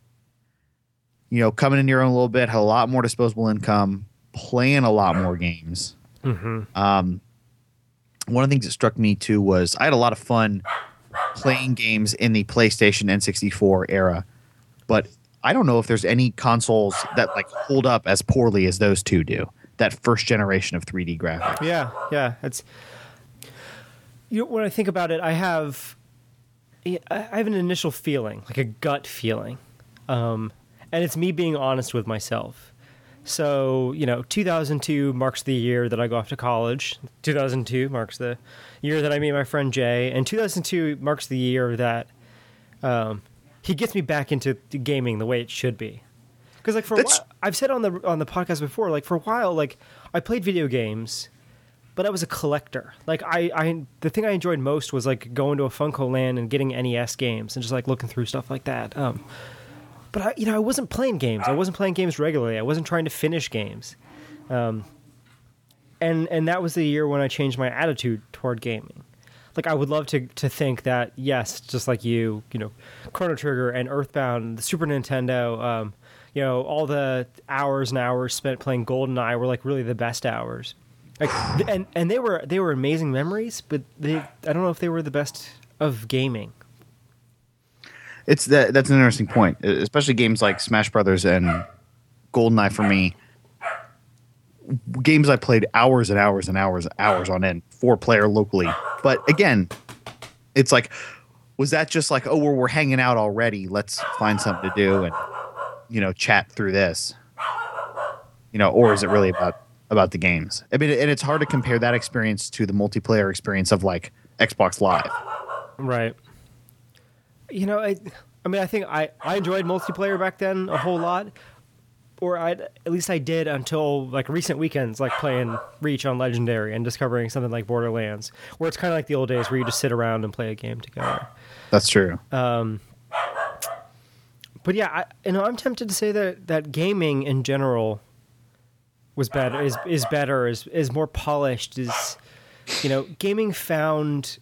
you know, coming in your own a little bit, had a lot more disposable income, playing a lot more games. Mm-hmm. Um, one of the things that struck me too was I had a lot of fun playing games in the PlayStation N sixty-four era, but I don't know if there's any consoles that like hold up as poorly as those two do. That first generation of three D graphics. Yeah, yeah. It's you know, when I think about it, I have I have an initial feeling, like a gut feeling, um, and it's me being honest with myself. So you know, two thousand two marks the year that I go off to college. two thousand two marks the year that I meet my friend Jay, and two thousand two marks the year that um, he gets me back into gaming the way it should be. Because like for a That's- while, I've said on the on the podcast before, like for a while, like I played video games, but I was a collector. Like I, I the thing I enjoyed most was like going to a Funko Land and getting N E S games and just like looking through stuff like that. Um, but I, you know, I wasn't playing games. I wasn't playing games regularly. I wasn't trying to finish games. Um, and and that was the year when I changed my attitude toward gaming. Like I would love to to think that yes, just like you, you know, Chrono Trigger and Earthbound, the Super Nintendo. Um, You know, all the hours and hours spent playing GoldenEye were like really the best hours. Like, and and they were they were amazing memories, but they I don't know if they were the best of gaming. It's that that's an interesting point, especially games like Smash Brothers and GoldenEye for me. Games I played hours and hours and hours and hours on end, four player locally. But again, it's like, was that just like, oh, we're we're hanging out already? Let's find something to do and, you know, chat through this. You know, or is it really about about the games? I mean, and it's hard to compare that experience to the multiplayer experience of like Xbox Live. Right. You know, I I mean, I think I, I enjoyed multiplayer back then a whole lot. Or I at least I did until like recent weekends, like playing Reach on Legendary and discovering something like Borderlands, where it's kind of like the old days where you just sit around and play a game together. That's true. Um, But yeah, I, you know, I'm tempted to say that, that gaming in general was better, is is better, is is more polished. Is you know, gaming found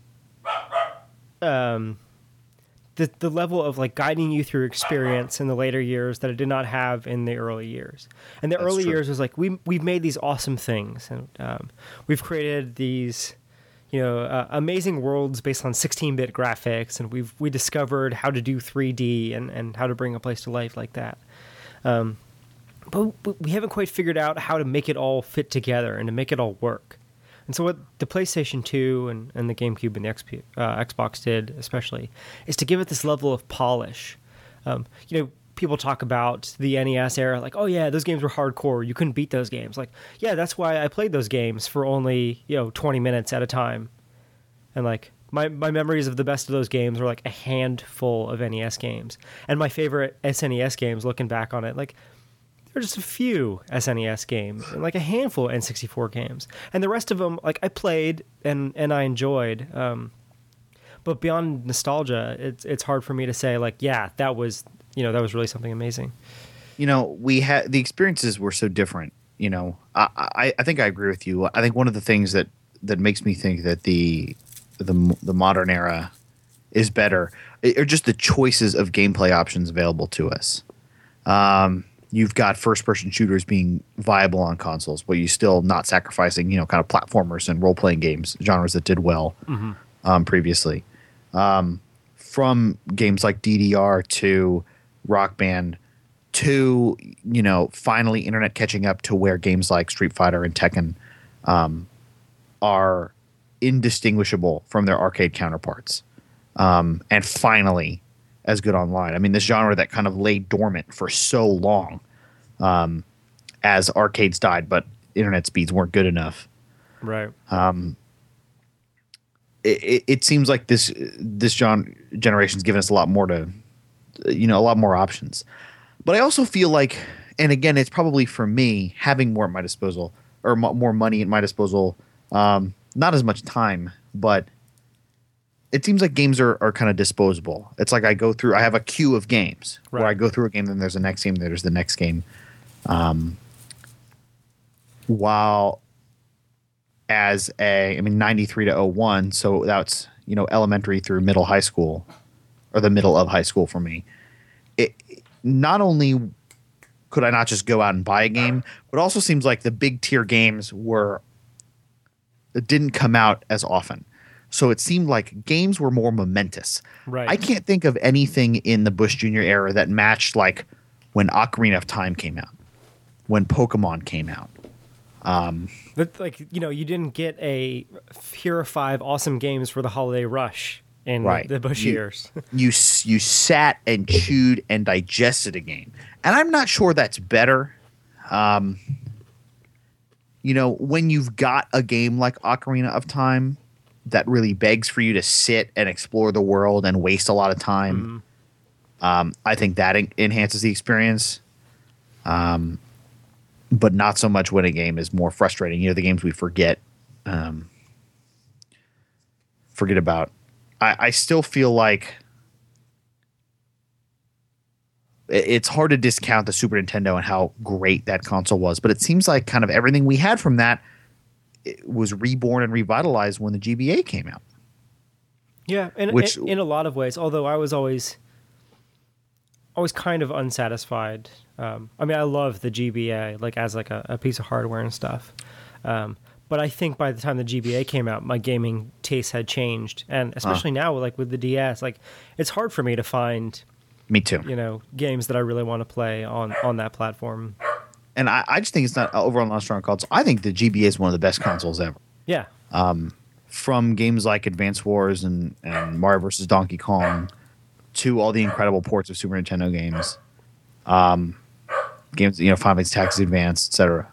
um, the the level of like guiding you through experience in the later years that it did not have in the early years. And the That's early true. years was like we we've made these awesome things, and um, we've created these. You know, uh, amazing worlds based on sixteen-bit graphics, and we've we discovered how to do three D and, and how to bring a place to life like that. Um, but we haven't quite figured out how to make it all fit together and to make it all work. And so what the PlayStation two and, and the GameCube and the X P, uh, Xbox did especially is to give it this level of polish. Um, you know, people talk about the N E S era, like, oh yeah, those games were hardcore. You couldn't beat those games. Like, yeah, that's why I played those games for only, you know, twenty minutes at a time. And like my, my memories of the best of those games were like a handful of N E S games. And my favorite S N E S games, looking back on it, like there are just a few S N E S games and like a handful of N sixty-four games. And the rest of them, like I played and, and I enjoyed. Um, but beyond nostalgia, it's it's hard for me to say like, yeah, that was, you know, that was really something amazing. You know, we had the experiences were so different. You know, I, I I think I agree with you. I think one of the things that that makes me think that the the the modern era is better are just the choices of gameplay options available to us. Um, you've got first-person shooters being viable on consoles, but you're still not sacrificing, you know, kind of platformers and role-playing games, genres that did well mm-hmm. um, previously. Um, from games like D D R to Rock Band to, you know, finally internet catching up to where games like Street Fighter and Tekken um, are indistinguishable from their arcade counterparts. Um, and finally as good online. I mean, this genre that kind of lay dormant for so long um, as arcades died, but internet speeds weren't good enough. Right. Um, it, it, it seems like this this genre, generation's given us a lot more to, you know, a lot more options. But I also feel like, and again, it's probably for me having more at my disposal or mo- more money at my disposal, um, not as much time, but it seems like games are, are kind of disposable. It's like I go through, I have a queue of games right. where I go through a game, then there's the next game, then there's the next game. Um, while as a, I mean, ninety-three to oh one, so that's, you know, elementary through middle high school, or the middle of high school for me. It, not only could I not just go out and buy a game, but it also seems like the big tier games were, it didn't come out as often. So it seemed like games were more momentous. Right. I can't think of anything in the Bush Junior era that matched like when Ocarina of Time came out, when Pokemon came out. Um, but like, you know, you didn't get a here are five awesome games for the holiday rush in right. the Bush you, years. you you sat and chewed and digested a game, and I'm not sure that's better. Um, you know, when you've got a game like Ocarina of Time that really begs for you to sit and explore the world and waste a lot of time, mm-hmm. um, I think that en- enhances the experience. Um, but not so much when a game is more frustrating. You know, the games we forget, um, forget about. I, I still feel like it's hard to discount the Super Nintendo and how great that console was, but it seems like kind of everything we had from that it was reborn and revitalized when the G B A came out. Yeah, in, Which, in, in a lot of ways, although I was always always kind of unsatisfied. Um, I mean, I love the G B A like as like a, a piece of hardware and stuff. Um, but I think by the time the G B A came out, my gaming taste had changed, and especially uh. now, like with the D S, like it's hard for me to find. Me too. You know, games that I really want to play on, on that platform. And I, I just think it's not overall not a strong console. I think the G B A is one of the best consoles ever. Yeah. Um, from games like Advance Wars and, and Mario versus Donkey Kong to all the incredible ports of Super Nintendo games, um, games you know, Final Fantasy Tactics Advance, et cetera.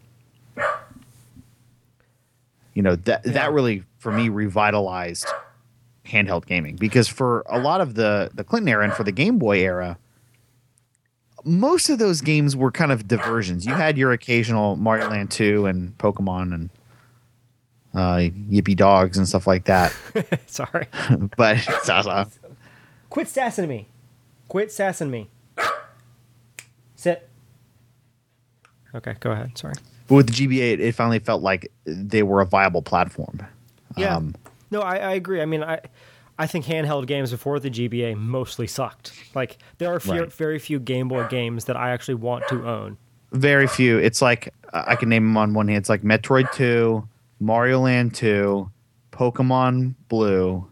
You know that yeah. that really for me revitalized handheld gaming, because for a lot of the the Clinton era and for the Game Boy era, most of those games were kind of diversions. You had your occasional Mario Land two and Pokemon and uh, Yippee Dogs and stuff like that. Sorry. But it's awesome. Quit sassing me. Quit sassing me. Sit. Okay, go ahead. Sorry. But with the G B A, it, it finally felt like they were a viable platform. Yeah. Um, no, I, I agree. I mean, I I think handheld games before the G B A mostly sucked. Like, there are few, Right. very few Game Boy games that I actually want to own. very few. It's like I can name them on one hand. It's like Metroid two, Mario Land two, Pokemon Blue.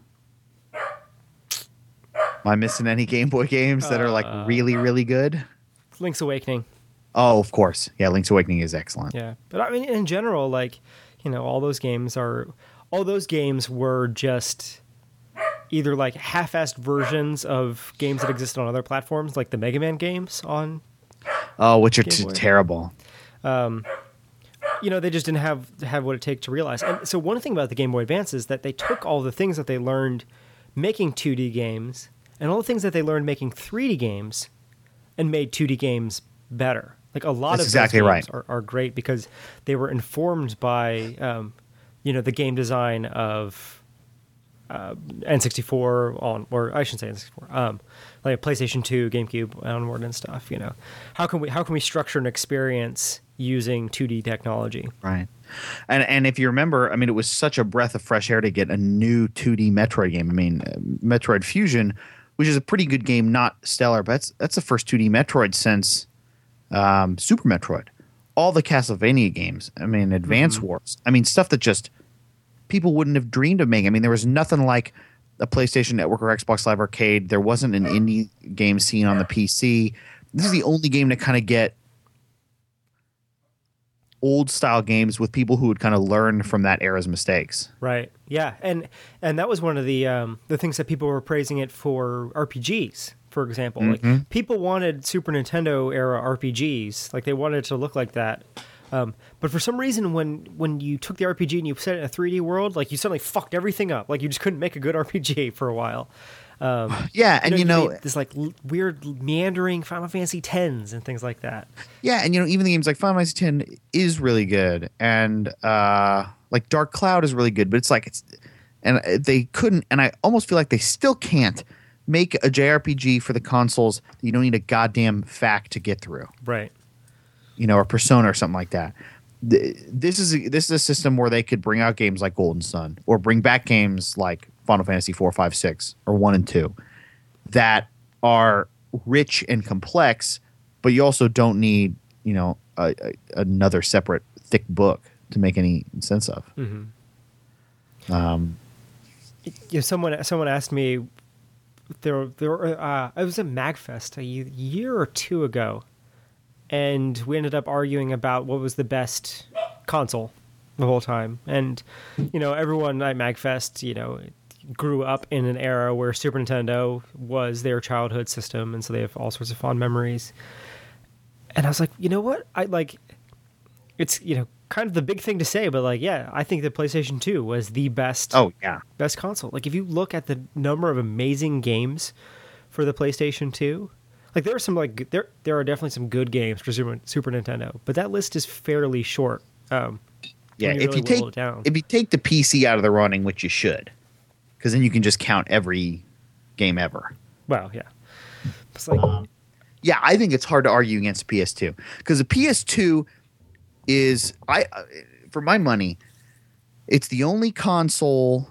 Am I missing any Game Boy games that are like really, really good? Link's Awakening. Oh, of course. Yeah, Link's Awakening is excellent. Yeah. But I mean, in general, like, you know, all those games are, all those games were just either like half-assed versions of games that exist on other platforms, like the Mega Man games on, Oh, which are Game t- Boy. terrible. you know, they just didn't have have what it takes to realize. And so one thing about the Game Boy Advance is that they took all the things that they learned making two D games and all the things that they learned making three D games and made two D games better. Like a lot That's of exactly those right. games are, are great because they were informed by, um, you know, the game design of uh, N sixty-four on, or I shouldn't say N sixty-four, um, like PlayStation two, GameCube onward and stuff. You know, how can we how can we structure an experience using two D technology? Right. And and if you remember, I mean, it was such a breath of fresh air to get a new two D Metroid game. I mean, uh, Metroid Fusion, which is a pretty good game, not stellar, but that's, that's the first two D Metroid since um, Super Metroid. All the Castlevania games, I mean, Advance Mm-hmm. Wars, I mean, stuff that just people wouldn't have dreamed of making. I mean, there was nothing like a PlayStation Network or Xbox Live Arcade. There wasn't an indie game scene on the P C. This is the only game to kind of get old style games with people who would kind of learn from that era's mistakes. Right. Yeah, and and that was one of the um, the things that people were praising it for R P Gs, for example. Like people wanted Super Nintendo era R P Gs, like they wanted it to look like that. Um, but for some reason, when when you took the R P G and you set it in a three D world, like you suddenly fucked everything up. Like you just couldn't make a good R P G for a while. Yeah, and you know, made this like l- weird meandering Final Fantasy tens and things like that. yeah, and you know, even the games like Final Fantasy X is really good, and uh, like Dark Cloud is really good, but it's like it's, and they couldn't, and I almost feel like they still can't make a J R P G for the consoles that you don't need a goddamn fact to get through. Right. You know, or Persona or something like that. Th- This is a, this is a system where they could bring out games like Golden Sun or bring back games like Final Fantasy four, five, six, or one and two that are rich and complex, but you also don't need, you know, a, a, another separate thick book to make any sense of. Um, You know, someone someone asked me there there uh, I was at MagFest a ye- year or two ago, and we ended up arguing about what was the best console the whole time. And you know, everyone at MagFest, you know, grew up in an era where Super Nintendo was their childhood system, and so they have all sorts of fond memories. And I was like, you know what? I like it's, you know, kind of the big thing to say, but like, yeah, I think the PlayStation two was the best oh yeah, best console. Like if you look at the number of amazing games for the PlayStation two, like there are some like there there are definitely some good games for Super, Super Nintendo, but that list is fairly short. Um, yeah. when If really you take whittle it down. if you take the P C out of the running, which you should, because then you can just count every game ever. Well, yeah, it's like Yeah, I think it's hard to argue against the P S two because the P S two is I, uh, for my money, it's the only console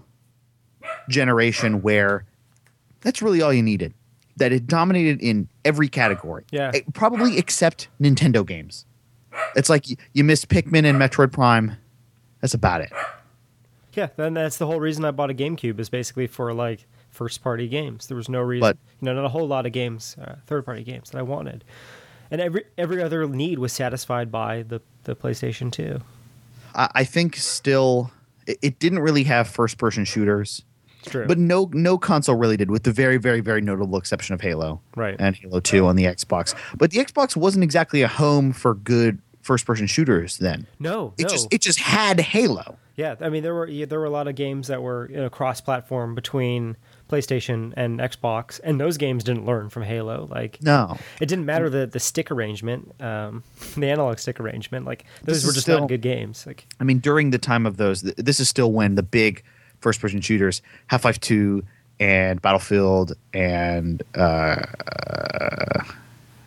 generation where that's really all you needed. That it dominated in every category. Yeah. Eh, probably except Nintendo games. It's like you, you missed Pikmin and Metroid Prime. That's about it. yeah, then that's the whole reason I bought a GameCube is basically for like first party games. There was no reason, But- you know, not a whole lot of games, uh, third party games that I wanted, and every every other need was satisfied by the the PlayStation two. I, I think still it, it didn't really have first person shooters. It's true, But no, no console really did, with the very, very, very notable exception of Halo, Right. And Halo Two on the Xbox. But the Xbox wasn't exactly a home for good first-person shooters then. no, It no. just, it just had Halo. Yeah, I mean there were yeah, there were a lot of games that were, you know, cross-platform between PlayStation and Xbox, and those games didn't learn from Halo. Like No, it didn't matter the the stick arrangement, um, the analog stick arrangement. Like those This were is just still- not good games. Like I mean during the time of those, th- this is still when the big first-person shooters, Half-Life Two and Battlefield and uh,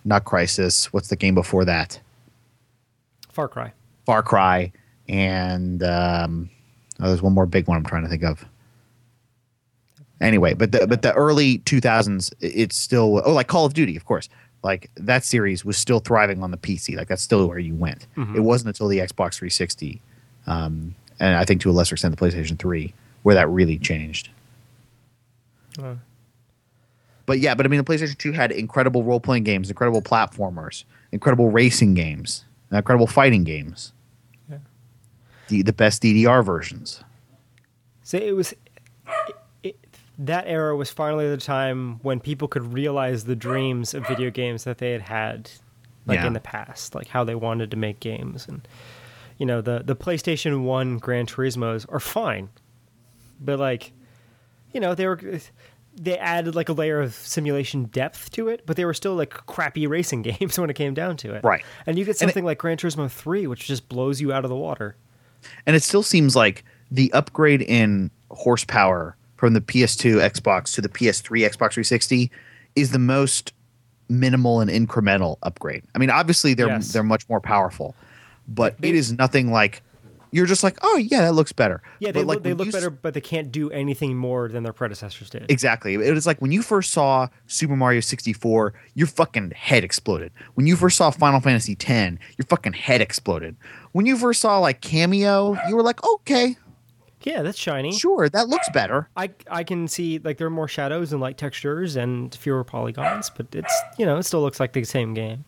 not Crisis. What's the game before that? Far Cry. Far Cry, and um, oh, there's one more big one I'm trying to think of. Anyway, but the but the early two thousands, it's still oh like Call of Duty, of course. Like that series was still thriving on the P C. Like that's still where you went. Mm-hmm. It wasn't until the Xbox three sixty, um, and I think to a lesser extent the PlayStation three, where that really changed. Uh. But yeah, but I mean the PlayStation two had incredible role playing games, incredible platformers, incredible racing games, incredible fighting games. Yeah. The the best D D R versions. So it was. That era was finally the time when people could realize the dreams of video games that they had had, like Yeah. in the past, like how they wanted to make games. And you know, the the PlayStation one Gran Turismos are fine, but like, you know, they were they added like a layer of simulation depth to it, but they were still like crappy racing games when it came down to it. Right. And you get And it- something like Gran Turismo three, which just blows you out of the water. And it still seems like the upgrade in horsepower from the P S two Xbox to the P S three Xbox three sixty is the most minimal and incremental upgrade. I mean, obviously they're Yes. they're much more powerful, but They- it is nothing like you're just like, oh yeah, that looks better. Yeah, they But, like, look, they when look you s- better, but they can't do anything more than their predecessors did. Exactly. It was like when you first saw Super Mario sixty-four, your fucking head exploded. When you first saw Final Fantasy ten, your fucking head exploded. When you first saw like Cameo, you were like, okay, Yeah, that's shiny. sure, that looks better. I I can see like there are more shadows and light textures and fewer polygons, but it's you know it still looks like the same game.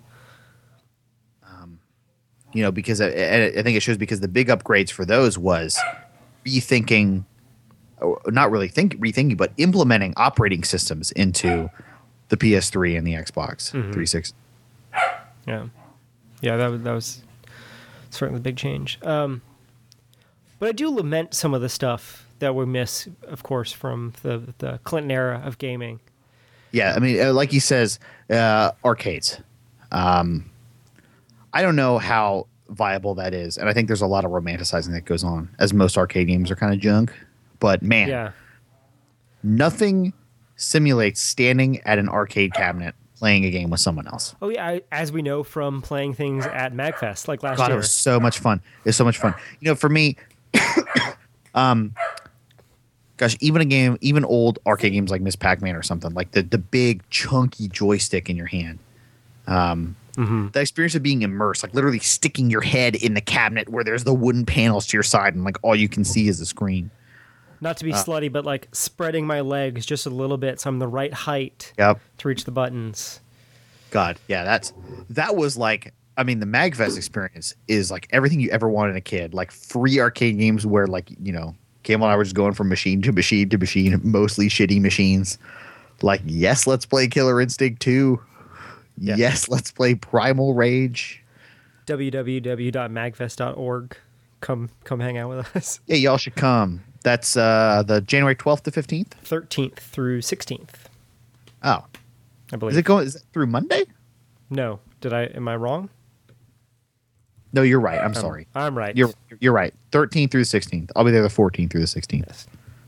You know, because I, I I think it shows because the big upgrades for those was rethinking, or not really think rethinking, but implementing operating systems into the P S three and the Xbox three sixty. Yeah, yeah, that was that was certainly a big change. Um, but I do lament some of the stuff that we miss, of course, from the the Clinton era of gaming. Yeah, I mean, uh, like he says, uh, arcades. Um, I don't know how viable that is, and I think there's a lot of romanticizing that goes on, as most arcade games are kind of junk. But man, Yeah, nothing simulates standing at an arcade cabinet playing a game with someone else. oh yeah, I, as we know from playing things at MagFest like last God, year. it was so much fun. It was so much fun. You know, for me, um, gosh, even a game, even old arcade games like Miss Pac-Man or something, like the the big chunky joystick in your hand. Um, Mm-hmm. the experience of being immersed, like literally sticking your head in the cabinet where there's the wooden panels to your side, and like all you can see is the screen. Not to be slutty, but like spreading my legs just a little bit so I'm the right height Yep. to reach the buttons. God, yeah, that's that was like. I mean, the MagFest experience is like everything you ever wanted in a kid. Like free arcade games where, like, you know, Campbell and I were just going from machine to machine to machine, mostly shitty machines. Like, yes, let's play Killer Instinct two. Yeah. Yes, let's play Primal Rage. w w w dot magfest dot org. Come come hang out with us. Yeah, y'all should come. That's uh, the January twelfth to fifteenth. thirteenth through sixteenth, Oh, I believe. is it going? Is it through Monday? No. Did I am I wrong? No, you're right. I'm sorry. I'm right. You're you're right. thirteenth through the sixteenth. I'll be there the fourteenth through the sixteenth. Yes.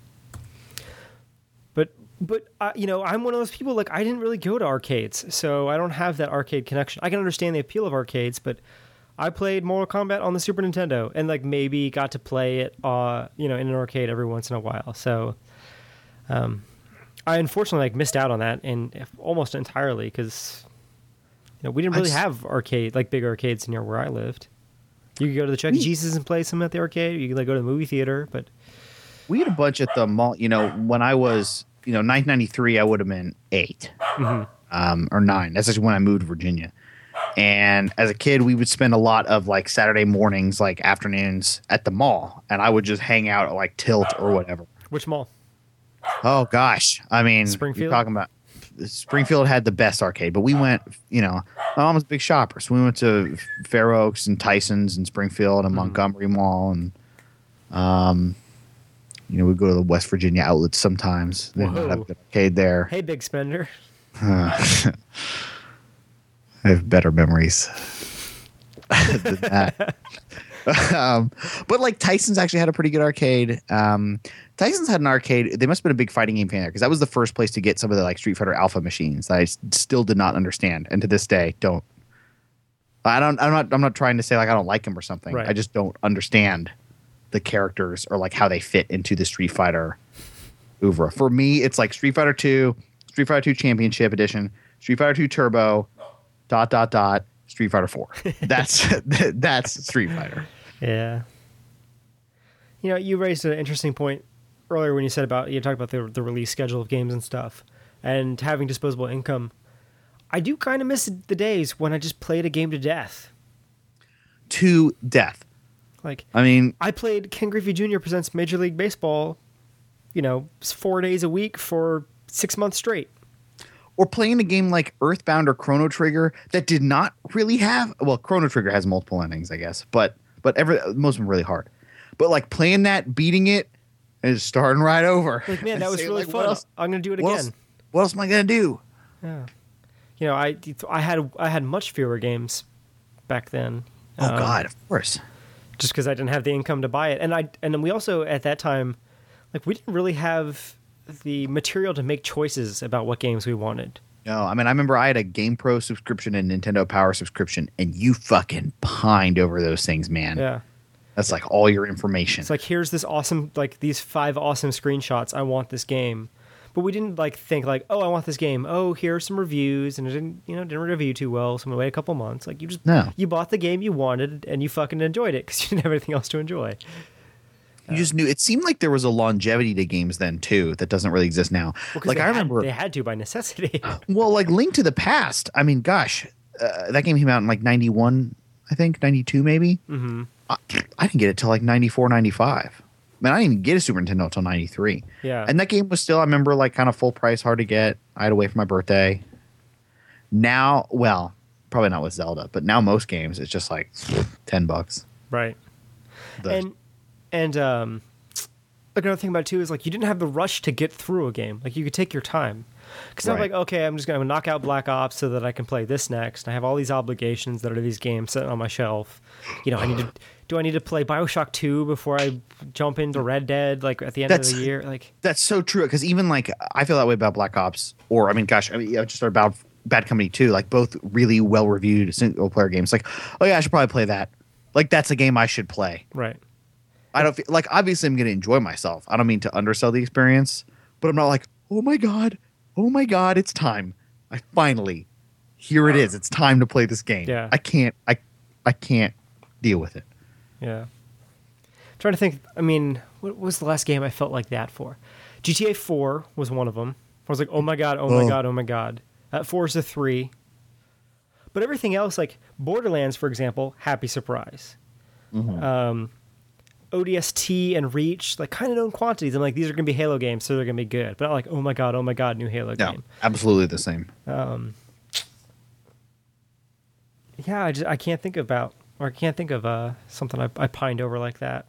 But but uh, you know, I'm one of those people, like, I didn't really go to arcades, so I don't have that arcade connection. I can understand the appeal of arcades, but I played Mortal Kombat on the Super Nintendo and like maybe got to play it uh you know in an arcade every once in a while. So um I unfortunately like missed out on that and almost entirely because you know we didn't really I've s- have arcade like big arcades near where I lived. You could go to the Chuck E. Cheese's and play some at the arcade. You could like go to the movie theater, but We had a bunch at the mall. You know, when I was, you know, nineteen ninety-three, I would have been eight um, or nine. That's actually when I moved to Virginia. And as a kid, we would spend a lot of like Saturday mornings, like afternoons at the mall. And I would just hang out at like Tilt or whatever. which mall? Oh, gosh. I mean, Springfield? you're talking about Springfield had the best arcade, but we went, you know, my mom was a big shopper. So we went to Fair Oaks and Tyson's and Springfield and Montgomery Mall. And, um, you know, we'd go to the West Virginia outlets sometimes. They Whoa. have a good arcade there. Hey, big spender. I have better memories. than that. um, but like Tyson's actually had a pretty good arcade. Um, Tyson's had an arcade. They must have been a big fighting game fan there because that was the first place to get some of the like Street Fighter Alpha machines that I s- still did not understand, and to this day don't. I don't. I'm not. I'm not trying to say like I don't like them or something. Right. I just don't understand the characters or like how they fit into the Street Fighter oeuvre. For me, it's like Street Fighter two, Street Fighter two Championship Edition, Street Fighter two Turbo, dot dot dot, Street Fighter four. That's that's Street Fighter. Yeah. You know, you raised an interesting point earlier when you said about you talked about the the release schedule of games and stuff, and having disposable income. I do kind of miss the days when I just played a game to death. To death. Like, I mean, I played Ken Griffey Junior Presents Major League Baseball, you know, four days a week for six months straight. or playing a game like Earthbound or Chrono Trigger that did not really have, well, Chrono Trigger has multiple endings, I guess, but but every most of them really hard. But like playing that, beating it, and starting right over. Like, man, that was Saying, really like, what fun. else- I'm gonna do it what again. else- what else am I gonna do? Yeah. You know, I I had I had much fewer games back then. Oh Um, God, of course. Just because I didn't have the income to buy it, and I and then we also at that time, like we didn't really have the material to make choices about what games we wanted. No, I mean, I remember I had a GamePro subscription and Nintendo Power subscription, and you fucking pined over those things, man. Yeah. That's like all your information. It's like, here's this awesome, like these five awesome screenshots. I want this game. But we didn't like think like, oh, I want this game. Oh, here are some reviews, and it didn't, you know, didn't review too well. So I'm gonna wait a couple months. Like you just, No. you bought the game you wanted, and you fucking enjoyed it because you didn't have anything else to enjoy. You just knew. It seemed like there was a longevity to games then too that doesn't really exist now. Well, 'cause Like they I had- remember, they had to by necessity. well, like Link to the Past. I mean, gosh, uh, that game came out in like ninety-one, I think, ninety-two maybe. Mm-hmm. I, I didn't get it till like ninety-four, ninety-five. Man, I didn't even get a Super Nintendo until ninety-three. Yeah. And that game was still, I remember, like kind of full price, hard to get. I had to wait for my birthday. Now, well, probably not with Zelda, but now most games it's just like ten bucks. Right. The- And and um, like another thing about it too is like you didn't have the rush to get through a game. Like you could take your time. Because I'm Right. like, okay, I'm just gonna knock out Black Ops so that I can play this next. I have all these obligations that are these games sitting on my shelf. You know, I need to. Do I need to play Bioshock two before I jump into Red Dead? Like at the end That's- of the year, like That's so true. Because even like I feel that way about Black Ops, or I mean, gosh, I mean, yeah, just about Bad Company too. Like both really well reviewed single player games. Like, oh yeah, I should probably play that. Like that's a game I should play. right. I don't feel like obviously I'm going to enjoy myself. I don't mean to undersell the experience, but I'm not like, oh my god, oh my god, it's time. I finally, here it is. It's time to play this game. Yeah. I can't. I I can't deal with it. Yeah. I'm trying to think. I mean, what was the last game I felt like that for? G T A four was one of them. I was like, oh my god, oh my Oh. god, oh my god. Uh, Forza three. But everything else, like Borderlands, for example, happy surprise. Um, O D S T and Reach, like kind of known quantities. I'm like, these are going to be Halo games, so they're going to be good. But not like, oh my god, oh my god, new Halo No, game. absolutely the same. Yeah, I just I can't think about, or I can't think of uh, something I, I pined over like that.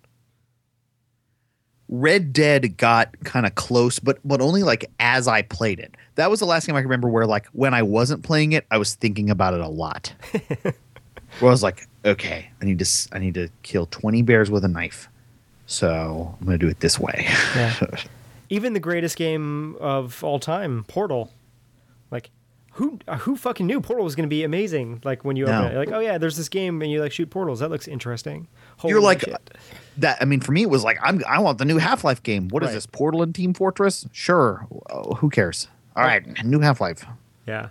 Red Dead got kind of close, but but only like as I played it. That was the last game I can remember where like when I wasn't playing it, I was thinking about it a lot. Where I was like, okay, I need to s- I need to kill twenty bears with a knife, so I'm gonna do it this way. Yeah. Even the greatest game of all time, Portal. Like, who uh, who fucking knew Portal was going to be amazing? Like when you No. open it, like, oh yeah, there's this game and you like shoot portals. That looks interesting. Holy You're like shit. that. I mean, for me, it was like I'm I want the new Half-Life game. What is Right. this? Portal and Team Fortress? Sure. Oh, who cares? All right, new Half-Life. Yeah.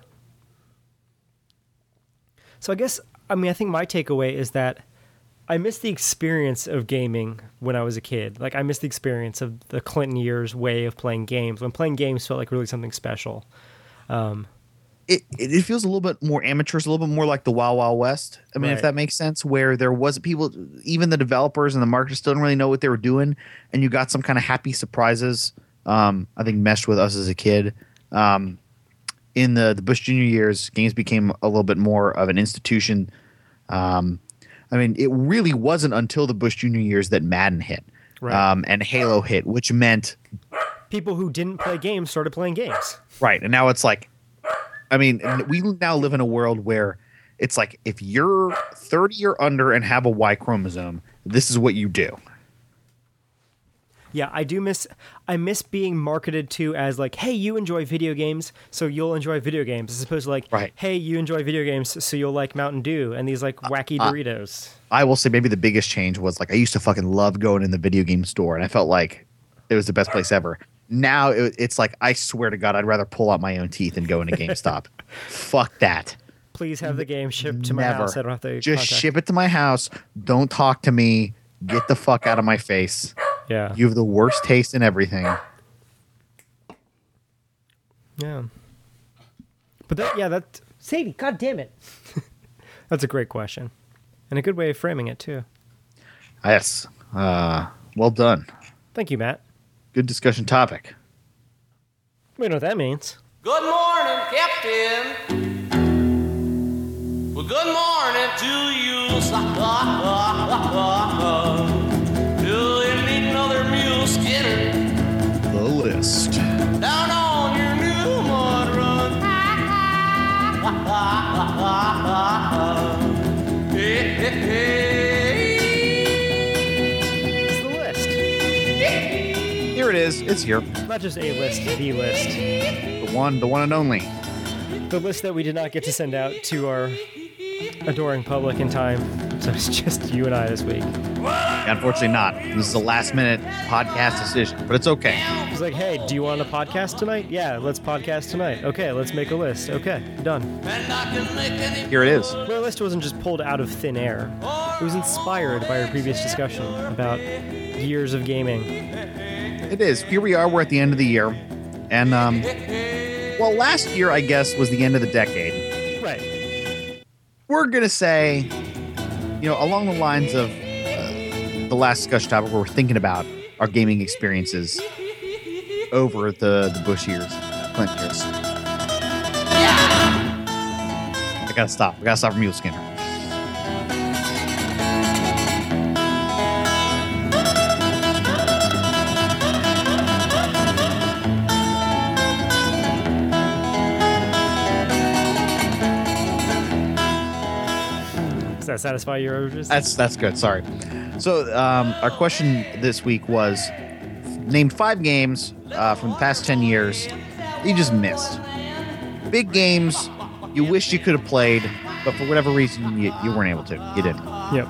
So I guess I mean I think my takeaway is that I miss the experience of gaming when I was a kid. Like I miss the experience of the Clinton years way of playing games. When playing games felt like really something special. It, it it feels a little bit more amateurish, a little bit more like the Wild Wild West. I mean, if Right. that makes sense, where there was people, even the developers and the marketers still didn't really know what they were doing, and you got some kind of happy surprises. Um, I think meshed with us as a kid. Um, in the the Bush Junior years, games became a little bit more of an institution. Um, I mean, it really wasn't until the Bush Junior years that Madden hit, Right. um, and Halo hit, which meant People who didn't play games started playing games. right. And now it's like, I mean, we now live in a world where It's like if you're thirty or under and have a Y chromosome, this is what you do. Yeah, I do miss I miss being marketed to as like, hey, you enjoy video games, so you'll enjoy video games, as opposed to like, right. hey, you enjoy video games, so you'll like Mountain Dew and these like wacky uh, Doritos. I will say maybe the biggest change was like I used to fucking love going in the video game store, and I felt like it was the best place ever. Now it, it's like I swear to God, I'd rather pull out my own teeth and go into GameStop. Fuck that. Please have the game shipped to my Never. house. I don't have to Just contact. ship it to my house. Don't talk to me. Get the fuck out of my face. Yeah. You have the worst taste in everything. Yeah. But that, yeah, that, Sadie, God damn it. That's a great question. And a good way of framing it, too. Yes. Uh, well done. Thank you, Matt. Good discussion topic. We know what that means. Good morning, Captain. Well, good morning to you. Do you need another mule skinner? The list. Down on your new mud run. Hey, hey, hey. It's the list. Here it is. It's here. Not just a list, the list. The one, the one and only. The list that we did not get to send out to our adoring public in time. So it's just you and I this week. Unfortunately not. This is a last minute podcast decision, but it's okay. It's like, hey, do you want a podcast tonight? Yeah, let's podcast tonight. Okay, let's make a list. Okay, done. And I can make any Here it is. But our list wasn't just pulled out of thin air. It was inspired by our previous discussion about years of gaming. It is. Here we are. We're at the end of the year. And, um, well, last year, I guess, was the end of the decade. Right. We're going to say, you know, along the lines of uh, the last discussion topic where we're thinking about our gaming experiences over the, the Bush years, Clinton years. I got to stop. I got to stop Mule Skinner. Does that satisfy your urges? That's that's good. Sorry. So um, our question this week was: name five games uh, from the past ten years that you just missed. Big games you wish you could have played, but for whatever reason you, you weren't able to. You didn't. Yep.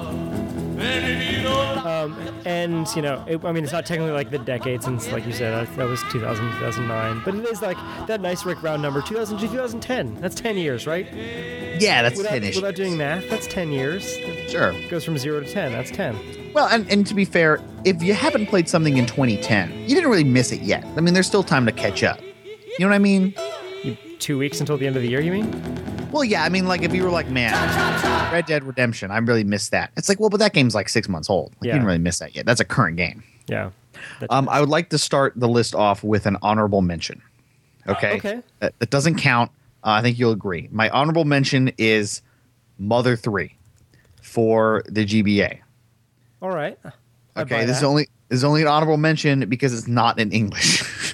Um, and, you know, it, I mean, it's not technically like the decade since, like you said, that, that was two thousand, two thousand nine. But it is like that nice Rick round number, two thousand to two thousand ten. That's ten years, right? Yeah, that's Without, ten-ish. without doing math, that's ten years. It Sure. goes from zero to ten. That's ten. Well, and, and to be fair, if you haven't played something in twenty ten, you didn't really miss it yet. I mean, there's still time to catch up. You know what I mean? You, two weeks until the end of the year, you mean? Well, yeah, I mean, like, if you were like, man, Red Dead Redemption, I really missed that. It's like, well, but that game's like six months old. Like, Yeah. You didn't really miss that yet. That's a current game. Yeah. That- Um, I would like to start the list off with an honorable mention. Okay? Okay. That, that doesn't count. Uh, I think you'll agree. My honorable mention is Mother three for the G B A. All right. I Okay, buy this is that. only this is only an honorable mention because it's not in English.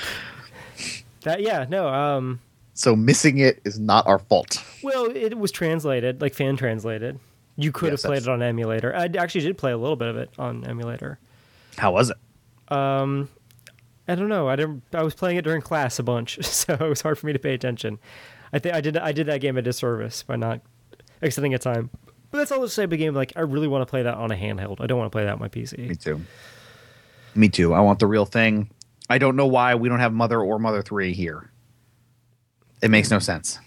That, yeah, no. Um, So missing it is not our fault. well, it was translated, like fan translated. You could Yes, have played that's- it on emulator. I actually did play a little bit of it on emulator. How was it? Um, I don't know. I didn't. I was playing it during class a bunch, so it was hard for me to pay attention. I think I did. I did that game a disservice by not extending its time. But that's all to say. Of a game like I really want to play that on a handheld. I don't want to play that on my P C. Me too. Me too. I want the real thing. I don't know why we don't have Mother or Mother three here. It makes no sense.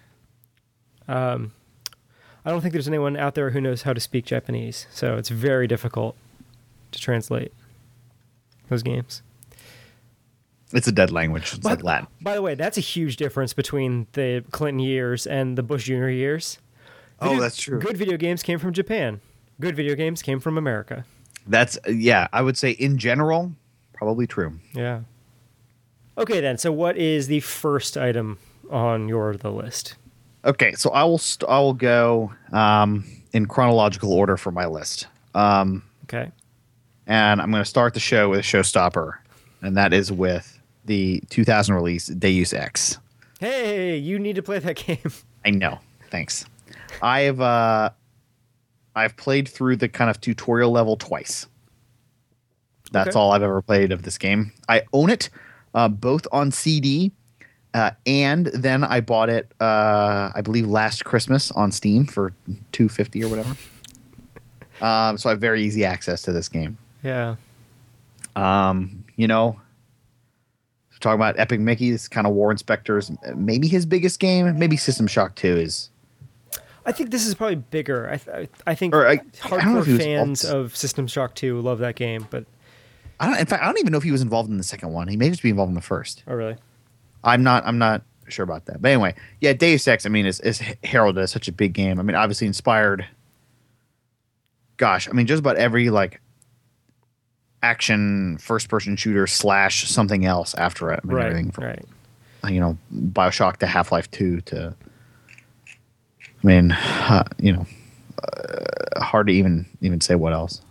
Um, I don't think there's anyone out there who knows how to speak Japanese, so it's very difficult to translate those games. It's a dead language. It's By- like Latin. By the way, that's a huge difference between the Clinton years and the Bush Junior years. Oh, Video- that's true. Good video games came from Japan. Good video games came from America. That's yeah. I would say in general, probably true. Yeah. Okay, then. So, what is the first item on your the list? Okay, so I will st- I will go um, in chronological order for my list, um, Okay. and I'm going to start the show with a showstopper, and that is with the two thousand release Deus Ex. Hey, you need to play that game. I know. Thanks. I've uh, I've played through the kind of tutorial level twice. That's Okay. all I've ever played of this game. I own it, uh, both on C D, uh, and then I bought it, uh, I believe, last Christmas on Steam for two fifty or whatever. um, so I have very easy access to this game. Yeah. Um, you know, talking about Epic Mickey, this kind of War Inspectors, maybe his biggest game. Maybe System Shock two is. I think this is probably bigger. I th- I think Or, I- I don't know if he hardcore was fans also- of System Shock two love that game, but I don't. In fact, I don't even know if he was involved in the second one. He may just be involved in the first. oh really? I'm not. I'm not sure about that. But anyway, yeah, Deus Ex. I mean, is, is heralded as such a big game. I mean, obviously inspired. Gosh, I mean, just about every like action first-person shooter slash something else after it. I mean, Right. everything from Right. you know BioShock to Half-Life two to. I mean, uh, you know, uh, hard to even even say what else.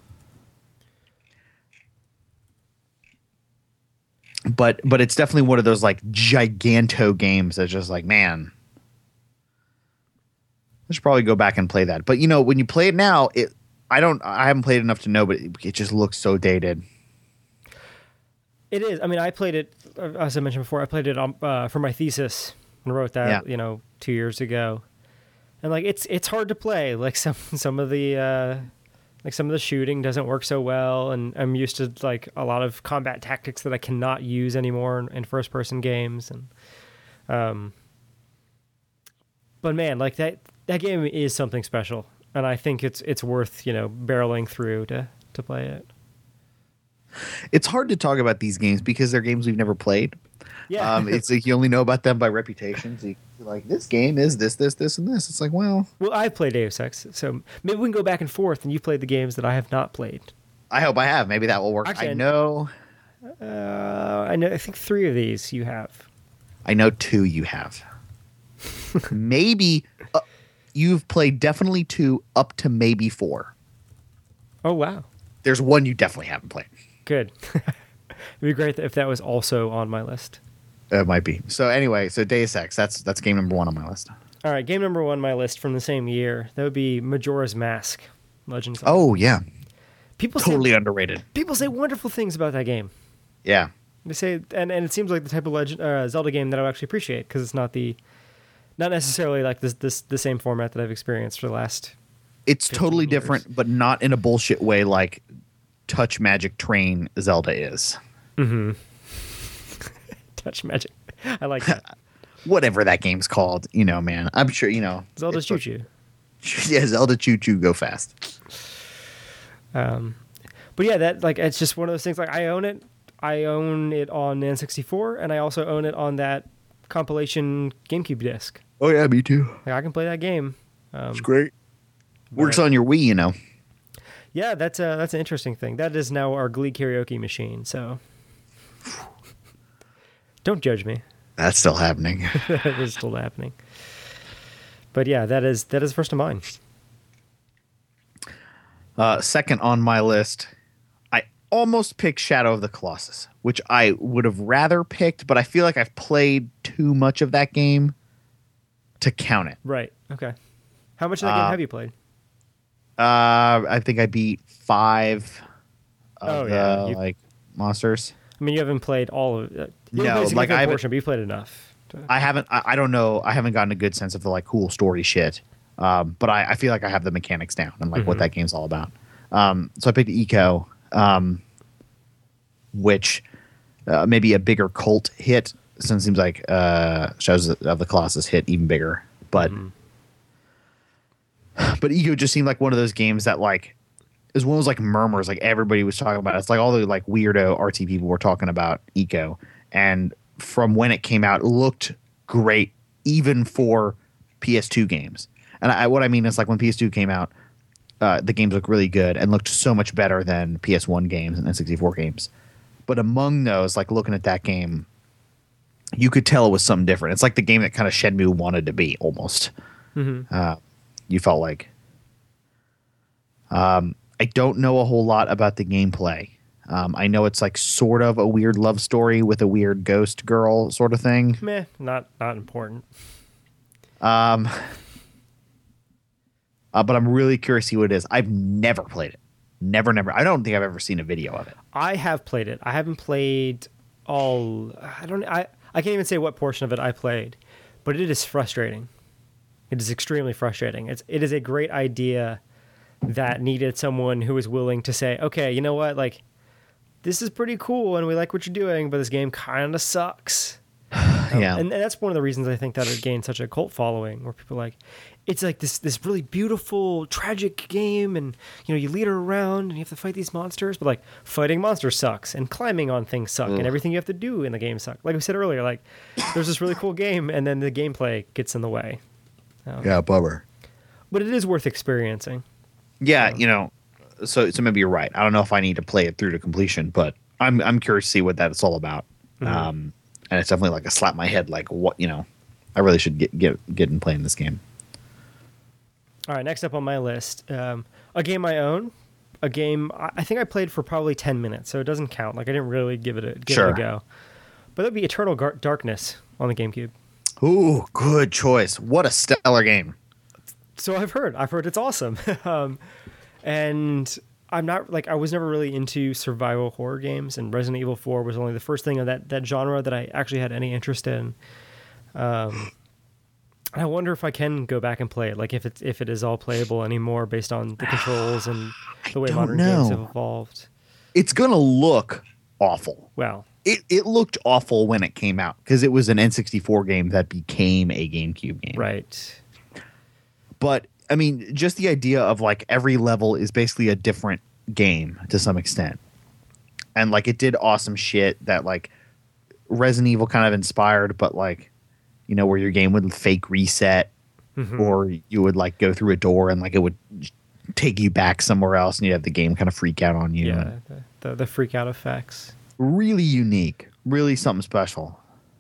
But but it's definitely one of those like giganto games that's just like, man, I should probably go back and play that. But you know, when you play it now, it I don't I haven't played enough to know, but it, it just looks so dated. It is. I mean, I played it, uh, as I mentioned before, I played it on, uh, for my thesis and wrote that, Yeah. you know, two years ago. And like, it's it's hard to play. Like some some of the uh, like some of the shooting doesn't work so well, and I'm used to like a lot of combat tactics that I cannot use anymore in, in first person games. And um, but man, like that that game is something special, and I think it's it's worth you know barreling through to to play it. It's hard to talk about these games because they're games we've never played. Yeah. Um, it's like you only know about them by reputation. So you're like, this game is this, this, this, and this. It's like, well, Well, I've played Deus Ex, so maybe we can go back and forth, and you played the games that I have not played. I hope I have. Maybe that will work. Actually, I I- know. Uh, I know. I think three of these you have. I know two you have. Maybe uh, you've played definitely two up to maybe four. Oh wow, There's one you definitely haven't played. good. It'd be great if that was also on my list. It might be. So anyway, so Deus Ex. That's that's game number one on my list. All right, game number one on my list from the same year. That would be Majora's Mask, Legends. of- Oh yeah, people totally say underrated. people say wonderful things about that game. Yeah, They say, and, and it seems like the type of legend uh, Zelda game that I would actually appreciate because it's not the, not necessarily like this this the same format that I've experienced for the last. it's totally years. different, but not in a bullshit way like Touch Magic Train Zelda is. Touch Magic. I like that. Whatever that game's called, you know, man. I'm sure you know. Zelda's it's- Choo Choo. Yeah, Zelda Choo Choo Go Fast. Um, but yeah, that like it's just one of those things. Like I own it. I own it on N sixty-four, and I also own it on that compilation GameCube disc. Oh yeah, me too. Like I can play that game. Um, It's great. Works on your Wii, you know. yeah, that's a, that's an interesting thing. That is now our Glee karaoke machine. So don't judge me. That's still happening. It is still happening. But yeah, that is that is first of mine. Uh, second on my list, I almost picked Shadow of the Colossus, which I would have rather picked, but I feel like I've played too much of that game to count it. Right. Okay. How much of that game Uh, have you played? Uh, I think I beat five of Oh, the yeah, you- like monsters. I mean, you haven't played all of it. You No, haven't played a like, significant I haven't- portion, but you played enough. to- I haven't. I, I don't know. I haven't gotten a good sense of the like cool story shit. Um, but I, I feel like I have the mechanics down and like what that game's all about. Um, so I picked Eco, um, which uh, maybe a bigger cult hit. Since it seems like uh, Shadows of the Colossus hit even bigger, but but Eco just seemed like one of those games that like is one of those like murmurs like everybody was talking about. It's like all the like weirdo R T people were talking about Eco, and from when it came out, it looked great even for P S two games. And I, what I mean is like when P S two came out, uh, the games looked really good and looked so much better than P S one games and N sixty-four games. But among those, like looking at that game, you could tell it was something different. It's like the game that kind of Shenmue wanted to be almost. Uh, you felt like. Um, I don't know a whole lot about the gameplay. Um, I know it's like sort of a weird love story with a weird ghost girl sort of thing. Meh, not not important. Um, uh, but I'm really curious to see what it is. I've never played it. Never, never. I don't think I've ever seen a video of it. I have played it. I haven't played all. I don't. I I can't even say what portion of it I played, but it is frustrating. It is extremely frustrating. It's it is a great idea that needed someone who was willing to say, okay, you know what, like, this is pretty cool and we like what you're doing, but this game kind of sucks. Um, Yeah. and, and that's one of the reasons I think that it gained such a cult following, where people are like, it's like this this really beautiful, tragic game, and you know, you lead her around and you have to fight these monsters, but like fighting monsters sucks, and climbing on things suck, and everything you have to do in the game suck. Like we said earlier, like there's this really cool game, and then the gameplay gets in the way. Um, Yeah, bummer. But it is worth experiencing. Yeah, you know, so so maybe you're right. I don't know if I need to play it through to completion, but I'm I'm curious to see what that's all about. Mm-hmm. Um, and it's definitely like a slap in my head, like what you know, I really should get get get and playing this game. All right, next up on my list, um, a game I own, a game I I think I played for probably ten minutes, so it doesn't count. Like I didn't really give it a give Sure. it a go. But that'd be Eternal Gar- Darkness on the GameCube. Ooh, good choice. What a stellar game. So I've heard. I've heard it's awesome. um, and I'm not like I was never really into survival horror games, and Resident Evil four was only the first thing of that that genre that I actually had any interest in. Um, I wonder if I can go back and play it, like if it's if it is all playable anymore based on the controls and the way don't modern games know. have evolved. It's gonna look awful. Well, It it looked awful when it came out because it was an N sixty-four game that became a GameCube game. right. But I mean, just the idea of like every level is basically a different game to some extent. And like it did awesome shit that like Resident Evil kind of inspired, but like, you know, where your game would fake reset or you would like go through a door and like it would take you back somewhere else and you have the game kind of freak out on you. Yeah, the, the, the freak out effects. Really unique, really something special.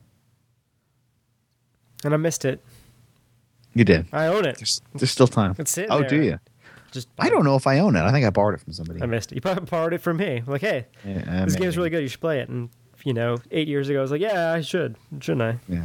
And I missed it. You did. I own it. There's, there's still time. It's sitting Oh, there. do you? Just I don't know if I own it. I think I borrowed it from somebody. I missed it. You probably borrowed it from me. Like, hey, Yeah, uh, this maybe. game's really good. You should play it. And you know, eight years ago, I was like, yeah, I should, shouldn't I? Yeah.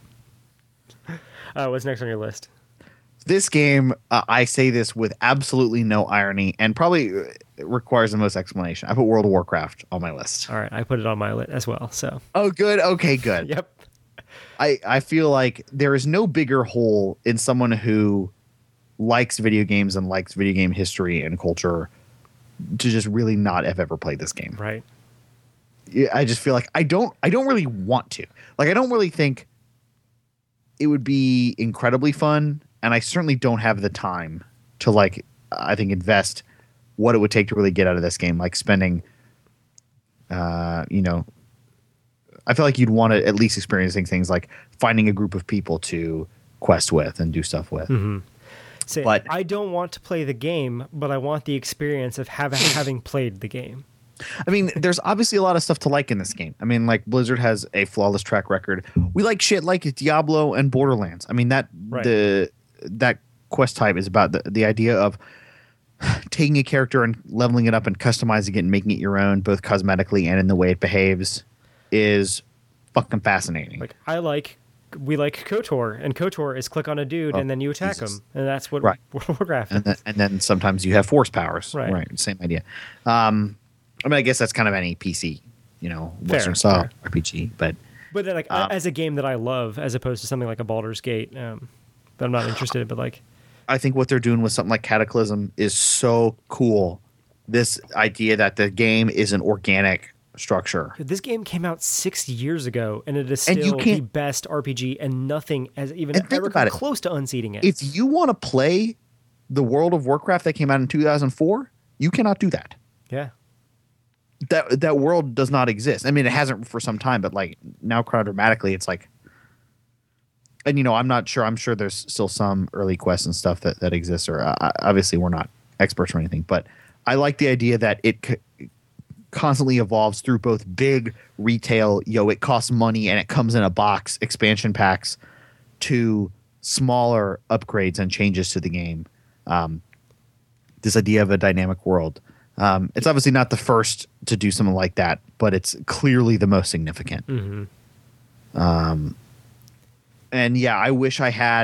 Uh, what's next on your list? This game, uh, I say this with absolutely no irony and probably uh, requires the most explanation. I put World of Warcraft on my list. All right, I put it on my list as well. So, Oh, good. Okay, good. yep. I, I feel like there is no bigger hole in someone who likes video games and likes video game history and culture to just really not have ever played this game. Right. Yeah, I just feel like I don't I don't really want to. Like I don't really think it would be incredibly fun, and I certainly don't have the time to like I think invest what it would take to really get out of this game, like spending uh, you know, I feel like you'd want to at least experiencing things like finding a group of people to quest with and do stuff with. Say, But- I don't want to play the game, but I want the experience of having having played the game. I mean, there's obviously a lot of stuff to like in this game. I mean, like Blizzard has a flawless track record. We like shit like Diablo and Borderlands. I mean, that Right. the that quest type is about the, the idea of taking a character and leveling it up and customizing it and making it your own, both cosmetically and in the way it behaves, is fucking fascinating. Like I like, we like KOTOR, and KOTOR is click on a dude Oh, and then you attack Jesus. him, and that's what Right. World of Warcraft and then, and then sometimes you have force powers. Right. Right. Same idea. Um, I mean, I guess that's kind of any P C, you know, Western Fair, style fair. R P G, but. But then, like Um, as a game that I love, as opposed to something like a Baldur's Gate, um, that I'm not interested in. But like, I think what they're doing with something like Cataclysm is so cool. This idea that the game is an organic structure. this game came out six years ago, and it is And you still the can't- best R P G, and nothing has even And think ever about come it. close to unseating it. If you want to play the World of Warcraft that came out in two thousand four, you cannot do that. yeah, That that world does not exist. I mean, it hasn't for some time, but like now, chronodramatically, it's like, and you know, I'm not sure. I'm sure there's still some early quests and stuff that that exists. Or uh, obviously, we're not experts or anything, but I like the idea that it c- constantly evolves through both big retail, yo, it costs money and it comes in a box, expansion packs, to smaller upgrades and changes to the game. Um, this idea of a dynamic world. Um, it's obviously not the first to do something like that, but it's clearly the most significant. Um, and yeah, I wish I had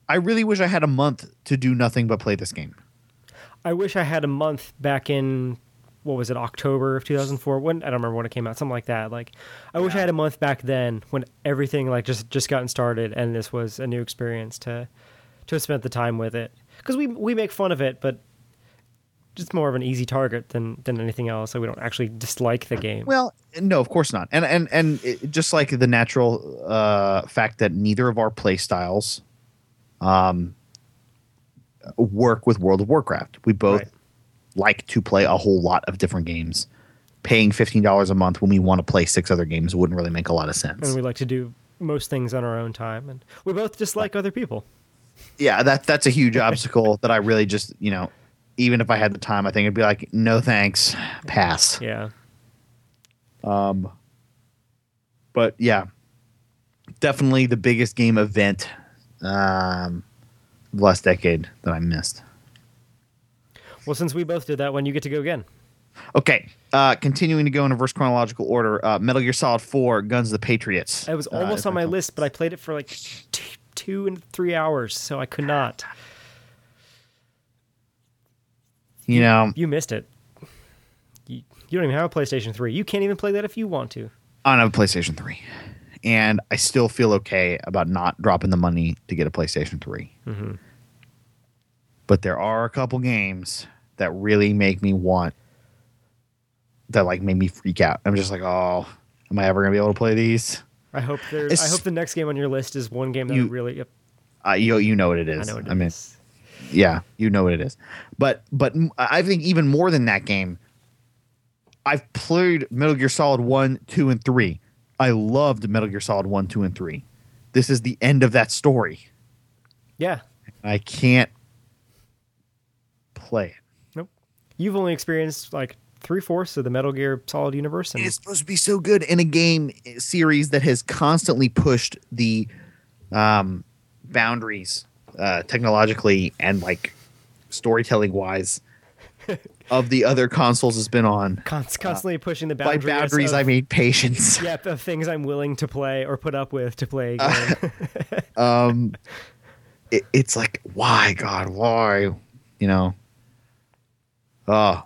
I really wish I had a month to do nothing but play this game. I wish I had a month back in, what was it, October of two thousand four? When I don't remember when it came out, something like that. Like, I wish I had a month back then when everything like just just gotten started, and this was a new experience to to have spent the time with it. Because we we make fun of it, but just more of an easy target than than anything else. So we don't actually dislike the game. Well, no, of course not. And and and it, just like the natural uh, fact that neither of our play styles um, work with World of Warcraft. We both Right. like to play a whole lot of different games. Paying fifteen dollars a month when we want to play six other games wouldn't really make a lot of sense. And we like to do most things on our own time, and we both dislike other people. Yeah, that that's a huge obstacle that I really just, you know, even if I had the time, I think I'd be like, no thanks, pass. Yeah. Um, but yeah, definitely the biggest game event um, the last decade that I missed. Well, since we both did that one, you get to go again. Okay, uh, continuing to go in reverse chronological order, uh, Metal Gear Solid four, Guns of the Patriots. It was Uh, almost if on I my can- list, but I played it for like t- two and three hours, so I could not. You know, You missed it. You, you don't even have a PlayStation three. You can't even play that if you want to. I don't have a PlayStation three, and I still feel okay about not dropping the money to get a PlayStation three. Mm-hmm. But there are a couple games that really make me want, that like make me freak out. I'm just like, oh, am I ever gonna be able to play these? I hope there. It's- I hope the next game on your list is one game that You- really. Yep, Uh, you you know what it I is. know what it I mean, is. yeah, you know what it is. But but m- I think even more than that game, I've played Metal Gear Solid one, two, and three. I loved Metal Gear Solid one, two, and three. This is the end of that story. Yeah. I can't play it. Nope. You've only experienced like three fourths of the Metal Gear Solid universe, and It's supposed to be so good in a game series that has constantly pushed the um, boundaries uh, technologically and like storytelling wise of the other consoles it's been on. const- constantly pushing the By boundaries. boundaries, of, I mean patience. yeah, the things I'm willing to play or put up with to play. A game. um, it, it's like, why, God, why? You know? Oh.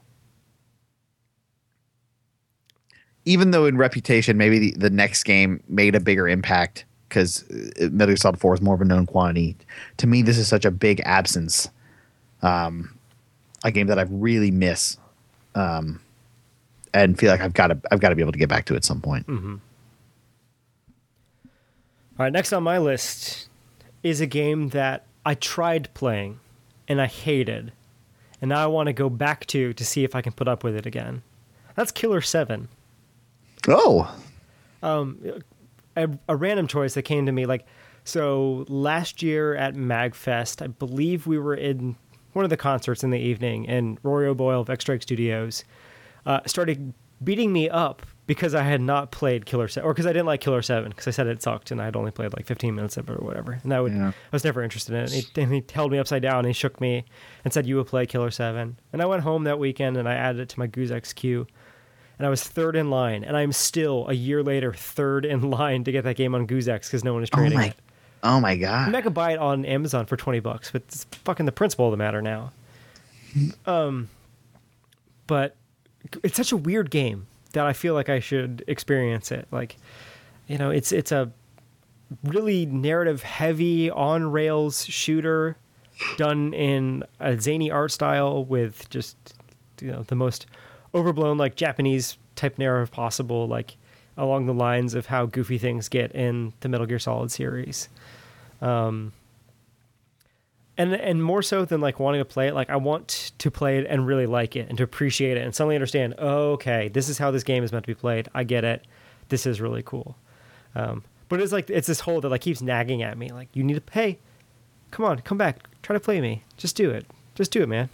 Even though in reputation, maybe the, the next game made a bigger impact because Metal Gear Solid four is more of a known quantity. To me, this is such a big absence. Um, a game that I really miss, um, and feel like I've got to I've got to be able to get back to at some point. Mm-hmm. All right, next on my list is a game that I tried playing and I hated, and now I want to go back to to see if I can put up with it again. That's Killer seven. Oh, A, a random choice that came to me, like, so last year at MagFest, I believe we were in one of the concerts in the evening, and Rory O'Boyle of X-Strike Studios uh, started beating me up because I had not played Killer seven, or because I didn't like Killer seven, because I said it sucked, and I had only played like fifteen minutes of it or whatever, and I would, Yeah. I was never interested in it. And he, and he held me upside down, and he shook me, and said, "You will play Killer seven." And I went home that weekend, and I added it to my GoozeX queue, and I was third in line, and I'm still, a year later, third in line to get that game on GoozeX because no one is oh trading my, it. oh my God! I could buy it on Amazon for twenty bucks, but it's fucking the principle of the matter now. Um, but it's such a weird game that I feel like I should experience it. Like, you know, it's it's a really narrative heavy on rails shooter done in a zany art style with just, you know, the most overblown like Japanese type narrative possible, like along the lines of how goofy things get in the Metal Gear Solid series. Um, and and more so than like wanting to play it, like I want to play it and really like it and to appreciate it and suddenly understand, oh, okay, this is how this game is meant to be played. I get it. This is really cool. Um, but it's like, it's this hole that like keeps nagging at me. Like, you need to pay. Come on, come back. Try to play me. Just do it. Just do it, man.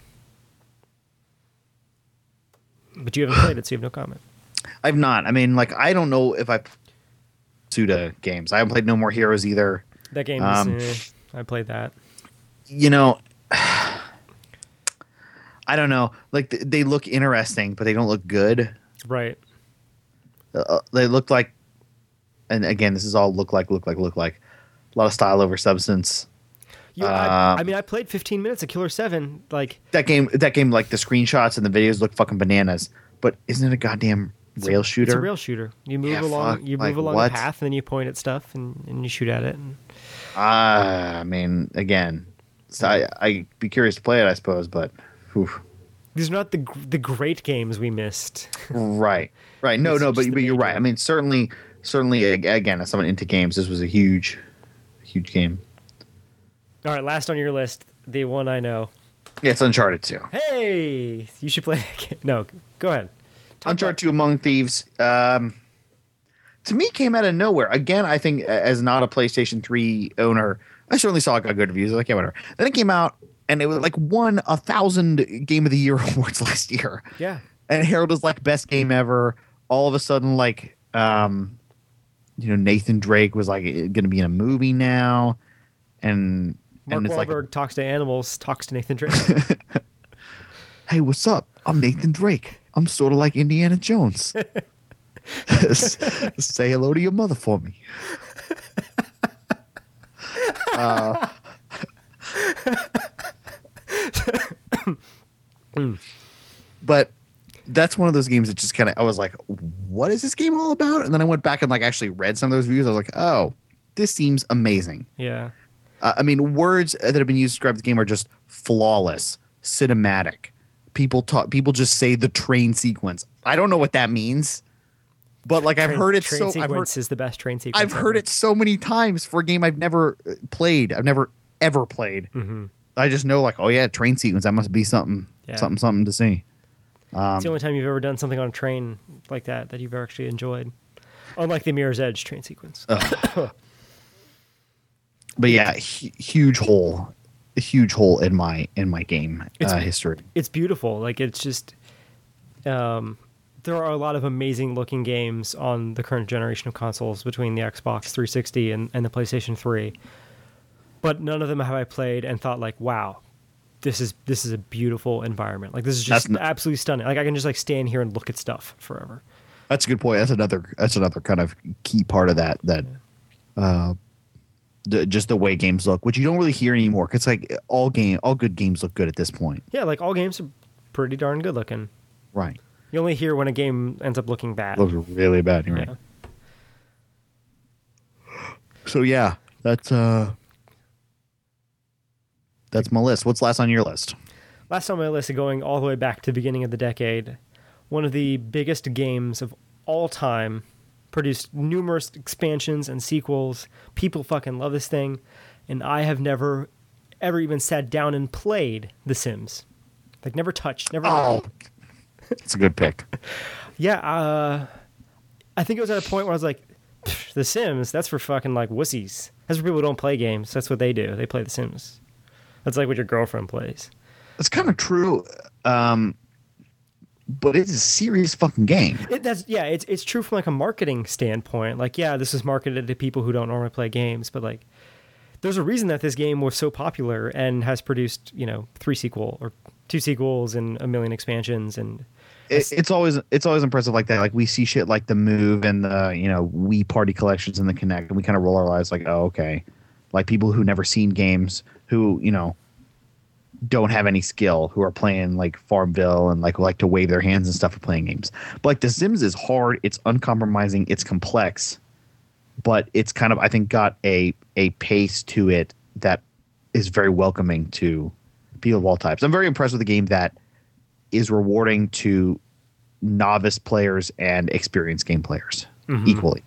But you haven't played it, so you have no comment. I've not. I mean, like, I don't know if I Suda games. I haven't played No More Heroes either. That game Um, is, eh, I played that. You know, I don't know. Like, th- they look interesting, but they don't look good. Right. Uh, they look like, and again, this is all look like, look like, look like. A lot of style over substance. You, I, I mean, I played fifteen minutes of Killer seven. Like that game, that game, like the screenshots and the videos look fucking bananas. But isn't it a goddamn rail shooter? It's a rail shooter. You move Yeah, along, fuck, you like, move along what? a path, and then you point at stuff and, and you shoot at it. And, Ah, I mean, again, so I I'd be curious to play it, I suppose, but whew. these are not the gr- the great games we missed. right, right. No, It's no, just but the but you're major. right. I mean, certainly, certainly, ag- again, as someone into games, this was a huge, huge game. All right, last on your list, the one I know. Yeah, it's Uncharted two. Hey, you should play that game. No, go ahead. Talk Uncharted two Among Thieves. Um, to me, came out of nowhere. Again, I think as not a PlayStation three owner, I certainly saw it got good reviews. Like, yeah, whatever. Then it came out and it was like won a thousand Game of the Year awards last year. Yeah. And Harold was like best game ever. All of a sudden, like, um, you know, Nathan Drake was like going to be in a movie now, and Mark and it's Wahlberg like, talks to animals, talks to Nathan Drake. hey, what's up? I'm Nathan Drake. I'm sort of like Indiana Jones. Say hello to your mother for me. Uh, but that's one of those games that just kind of, I was like, what is this game all about? And then I went back and like actually read some of those reviews. I was like, oh, this seems amazing. Yeah. Uh, I mean, words that have been used to describe the game are just flawless, cinematic. People talk. People just say the train sequence. I don't know what that means, but like I've Train- heard it train so. I've heard, sequence is the best train sequence. I've heard ever. it so many times for a game I've never uh, played. I've never ever played. Mm-hmm. I just know like, oh yeah, train sequence. That must be something, Yeah. something, something to see. It's the only time you've ever done something on a train like that that you've actually enjoyed. Unlike the Mirror's Edge train sequence. But yeah, hu- huge hole, a huge hole in my in my game It's- uh, history. It's beautiful. Like it's just, um, there are a lot of amazing looking games on the current generation of consoles between the Xbox three sixty and, and the PlayStation three. But none of them have I played and thought like, wow, this is this is a beautiful environment. Like this is just That's n- absolutely stunning. Like I can just like stand here and look at stuff forever. That's a good point. That's another. That's another kind of key part of that. That, uh, the, just the way games look, which you don't really hear anymore. Cause like all game, all good games look good at this point. Yeah, like all games are pretty darn good looking. Right. You only hear when a game ends up looking bad. Looks really bad. You're Yeah. right. So yeah, that's uh, that's my list. What's last on your list? Last on my list, going all the way back to the beginning of the decade, one of the biggest games of all time, produced numerous expansions and sequels. People fucking love this thing, and I have never, ever even sat down and played The Sims. Like never touched, never. Oh, it's a good pick. Yeah, uh, I think it was at a point where I was like, "Pff, The Sims, that's for fucking like wussies. That's for people who don't play games. That's what they do. They play The Sims. That's like what your girlfriend plays. It's kind of true, um, but it's a serious fucking game. It, that's yeah, it's it's true from like a marketing standpoint. Like, yeah, this is marketed to people who don't normally play games, but like, there's a reason that this game was so popular and has produced, you know, three sequel or two sequels and a million expansions. And It, it's always it's always impressive like that. Like we see shit like the Move and the you know Wii Party collections and the Kinect, and we kind of roll our eyes like, oh okay, like people who never seen games, who you know don't have any skill, who are playing like Farmville and like like to wave their hands and stuff for playing games. But like The Sims is hard, it's uncompromising, it's complex, but it's kind of I think got a a pace to it that is very welcoming to people of all types. I'm very impressed with a game that is rewarding to novice players and experienced game players equally.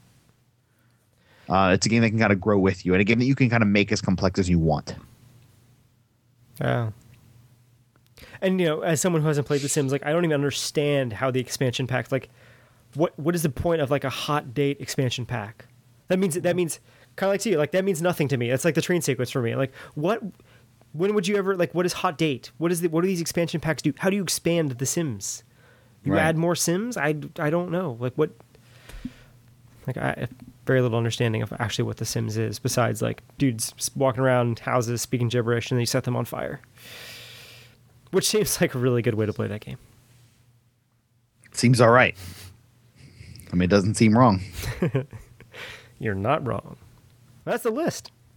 Uh, it's a game that can kind of grow with you, and a game that you can kind of make as complex as you want. yeah. And you know, as someone who hasn't played The Sims, like I don't even understand how the expansion packs. Like, what what is the point of like a hot date expansion pack? That means that means kind of like to you, like that means nothing to me. That's like the train sequence for me. Like, what? When would you ever like? What is hot date? What is the, what do these expansion packs do? How do you expand The Sims? You Right. add more Sims? I, I don't know. Like what? Like I have very little understanding of actually what The Sims is, besides like dudes walking around houses speaking gibberish and then you set them on fire. Which seems like a really good way to play that game. Seems all right. I mean, it doesn't seem wrong. You're not wrong. That's the list.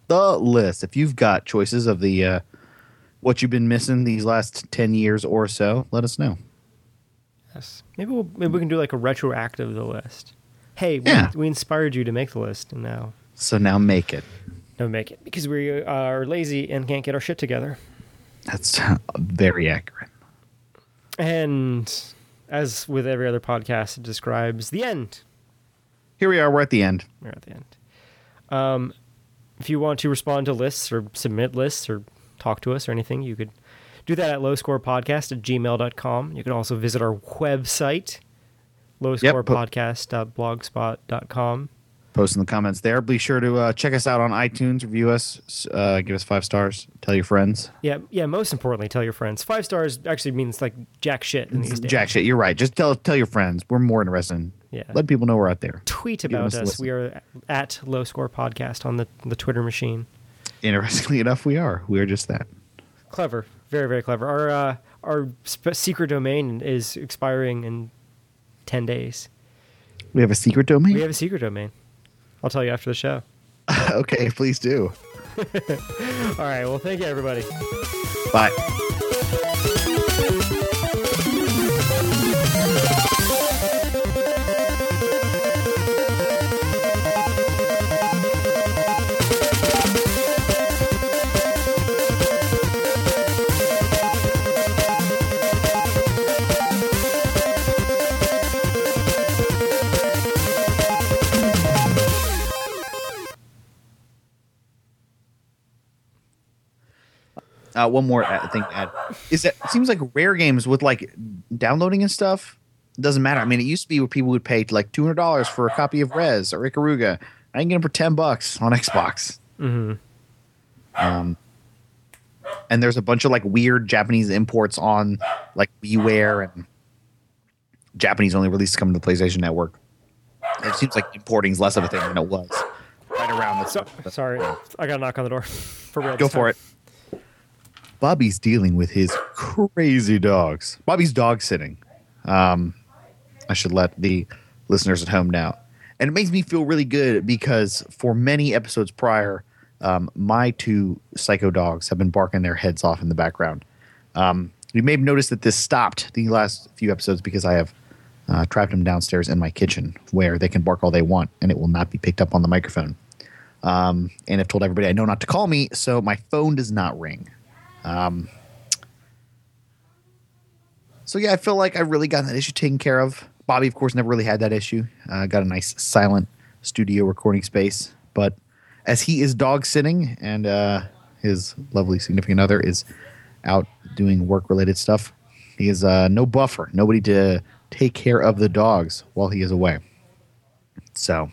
the list. If you've got choices of the uh, what you've been missing these last ten years or so, let us know. Yes. Maybe we'll maybe we can do like a retroactive of the list. Hey, we, Yeah. we inspired you to make the list, and now So now make it. no make it because we are lazy and can't get our shit together. That's very accurate. And as with every other podcast, it describes the end. Here we are. We're at the end. We're at the end. Um, if you want to respond to lists or submit lists or talk to us or anything, you could do that at lowscorepodcast at gmail dot com. You can also visit our website, lowscorepodcast dot blogspot dot com. Post in the comments there. Be sure to uh, check us out on iTunes, review us, uh, give us five stars, tell your friends. Yeah, yeah. Most importantly, tell your friends. Five stars actually means like jack shit in these days. Jack shit, you're right. Just tell tell your friends. We're more interested in Yeah. let people know we're out there. Tweet Give about us a us. listen. We are at Low Score Podcast on the the Twitter machine. Interestingly enough, we are. We are just that. Clever, very very clever. Our uh, our sp- secret domain is expiring in ten days. We have a secret domain? We have a secret domain. I'll tell you after the show. Okay, please do. All right. Well, thank you, everybody. Bye. Uh, one more uh, thing to add is that it seems like rare games with like downloading and stuff doesn't matter. I mean, it used to be where people would pay like two hundred dollars for a copy of Rez or Ikaruga. I can get them for ten bucks on Xbox. Mm-hmm. Um, and there's a bunch of like weird Japanese imports on like WiiWare and Japanese only releases coming to the PlayStation Network. It seems like importing is less of a thing than it was right around So, this. sorry, I got a knock on the door. For real. Go this for time. it. Bobby's dealing with his crazy dogs. Bobby's dog sitting. Um, I should let the listeners at home know. And it makes me feel really good because for many episodes prior, um, my two psycho dogs have been barking their heads off in the background. Um, you may have noticed that this stopped the last few episodes because I have uh, trapped them downstairs in my kitchen where they can bark all they want and it will not be picked up on the microphone. Um, and I've told everybody I know not to call me, so my phone does not ring. Um, so yeah, I feel like I've really gotten that issue taken care of. Bobby, of course, never really had that issue. Uh, got a nice silent studio recording space, but as he is dog sitting and uh, his lovely significant other is out doing work related stuff, he is uh, no buffer, nobody to take care of the dogs while he is away. So,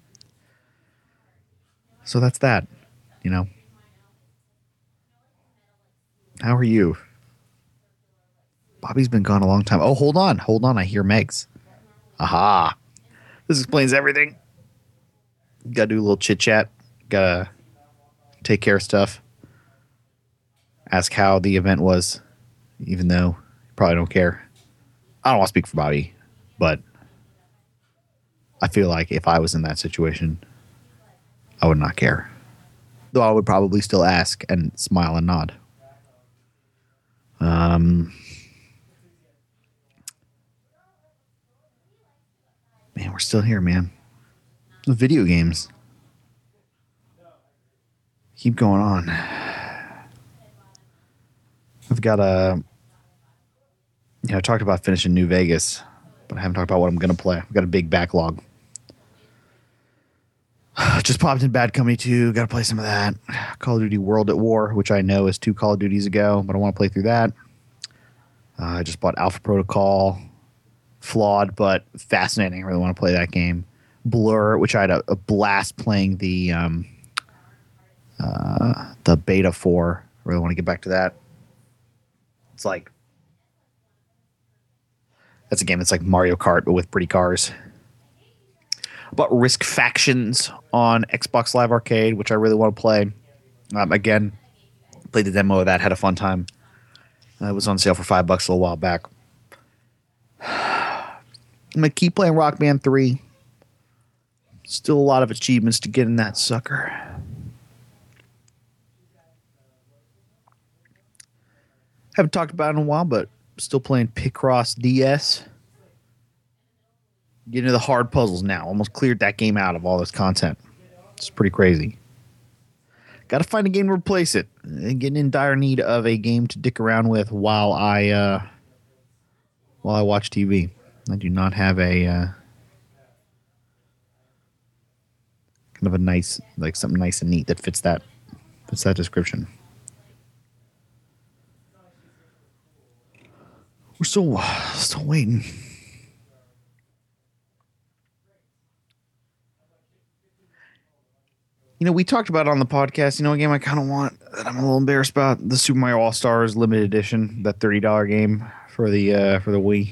so that's that, you know. How are you? Bobby's been gone a long time. Oh, hold on. Hold on. I hear Megs. Aha. This explains everything. Gotta do a little chit chat. Gotta take care of stuff. Ask how the event was, even though you probably don't care. I don't want to speak for Bobby, but I feel like if I was in that situation, I would not care. Though I would probably still ask and smile and nod. Um, man, we're still here, man. The video games keep going on. I've got a, you know, I talked about finishing New Vegas, but I haven't talked about what I'm going to play. I've got a big backlog. Just popped in Bad Company two. Got to play some of that. Call of Duty World at War, which I know is two Call of Duties ago, but I want to play through that. Uh, I just bought Alpha Protocol. Flawed, but fascinating. I really want to play that game. Blur, which I had a, a blast playing the um, uh, the beta for. I really want to get back to that. It's like that's a game that's like Mario Kart, but with pretty cars. But Risk Factions on Xbox Live Arcade, which I really want to play. Um, again, played the demo of that, had a fun time. Uh, it was on sale for five bucks a little while back. I'm going to keep playing Rock Band three. Still a lot of achievements to get in that sucker. Haven't talked about it in a while, but still playing Picross D S. Getting into the hard puzzles now. Almost cleared that game out of all this content. It's pretty crazy. Got to find a game to replace it. Getting in dire need of a game to dick around with while I uh, while I watch T V. I do not have a uh, kind of a nice, like something nice and neat that fits that fits that description. We're still still waiting. You know, we talked about it on the podcast, you know, a game I kind of want that I'm a little embarrassed about, the Super Mario All-Stars limited edition, that thirty dollars game for the uh, for the Wii.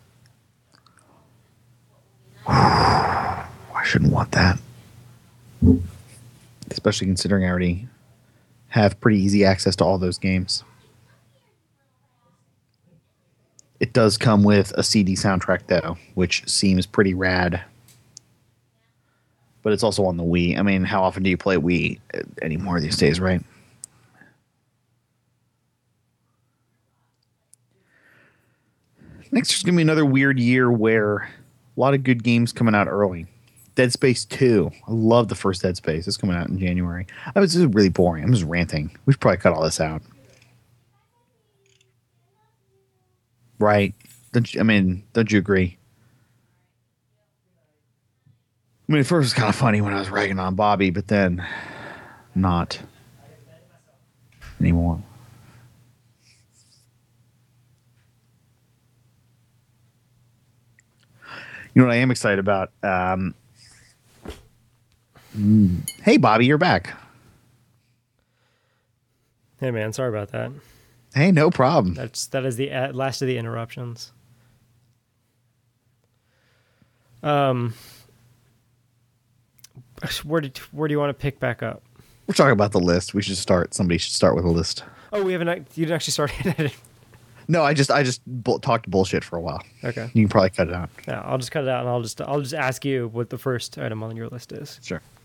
I shouldn't want that. Especially considering I already have pretty easy access to all those games. It does come with a C D soundtrack, though, which seems pretty rad. But it's also on the Wii. I mean, how often do you play Wii anymore these days, right? Next, there's going to be another weird year where a lot of good games coming out early. Dead Space two. I love the first Dead Space. It's coming out in January. I was just really boring. I'm just ranting. We should probably cut all this out. Right. Don't you, I mean, don't you agree? I mean, at first it was kind of funny when I was ragging on Bobby, but then not anymore. You know what I am excited about? Um, mm, hey, Bobby, you're back. Hey, man, sorry about that. Hey, no problem. That's that is the uh, last of the interruptions. Um, where did where do you want to pick back up? We're talking about the list. We should start. Somebody should start with a list. Oh, we haven't. You didn't actually start it. No, I just I just bu- talked bullshit for a while. Okay. You can probably cut it out. Yeah, I'll just cut it out, and I'll just I'll just ask you what the first item on your list is. Sure.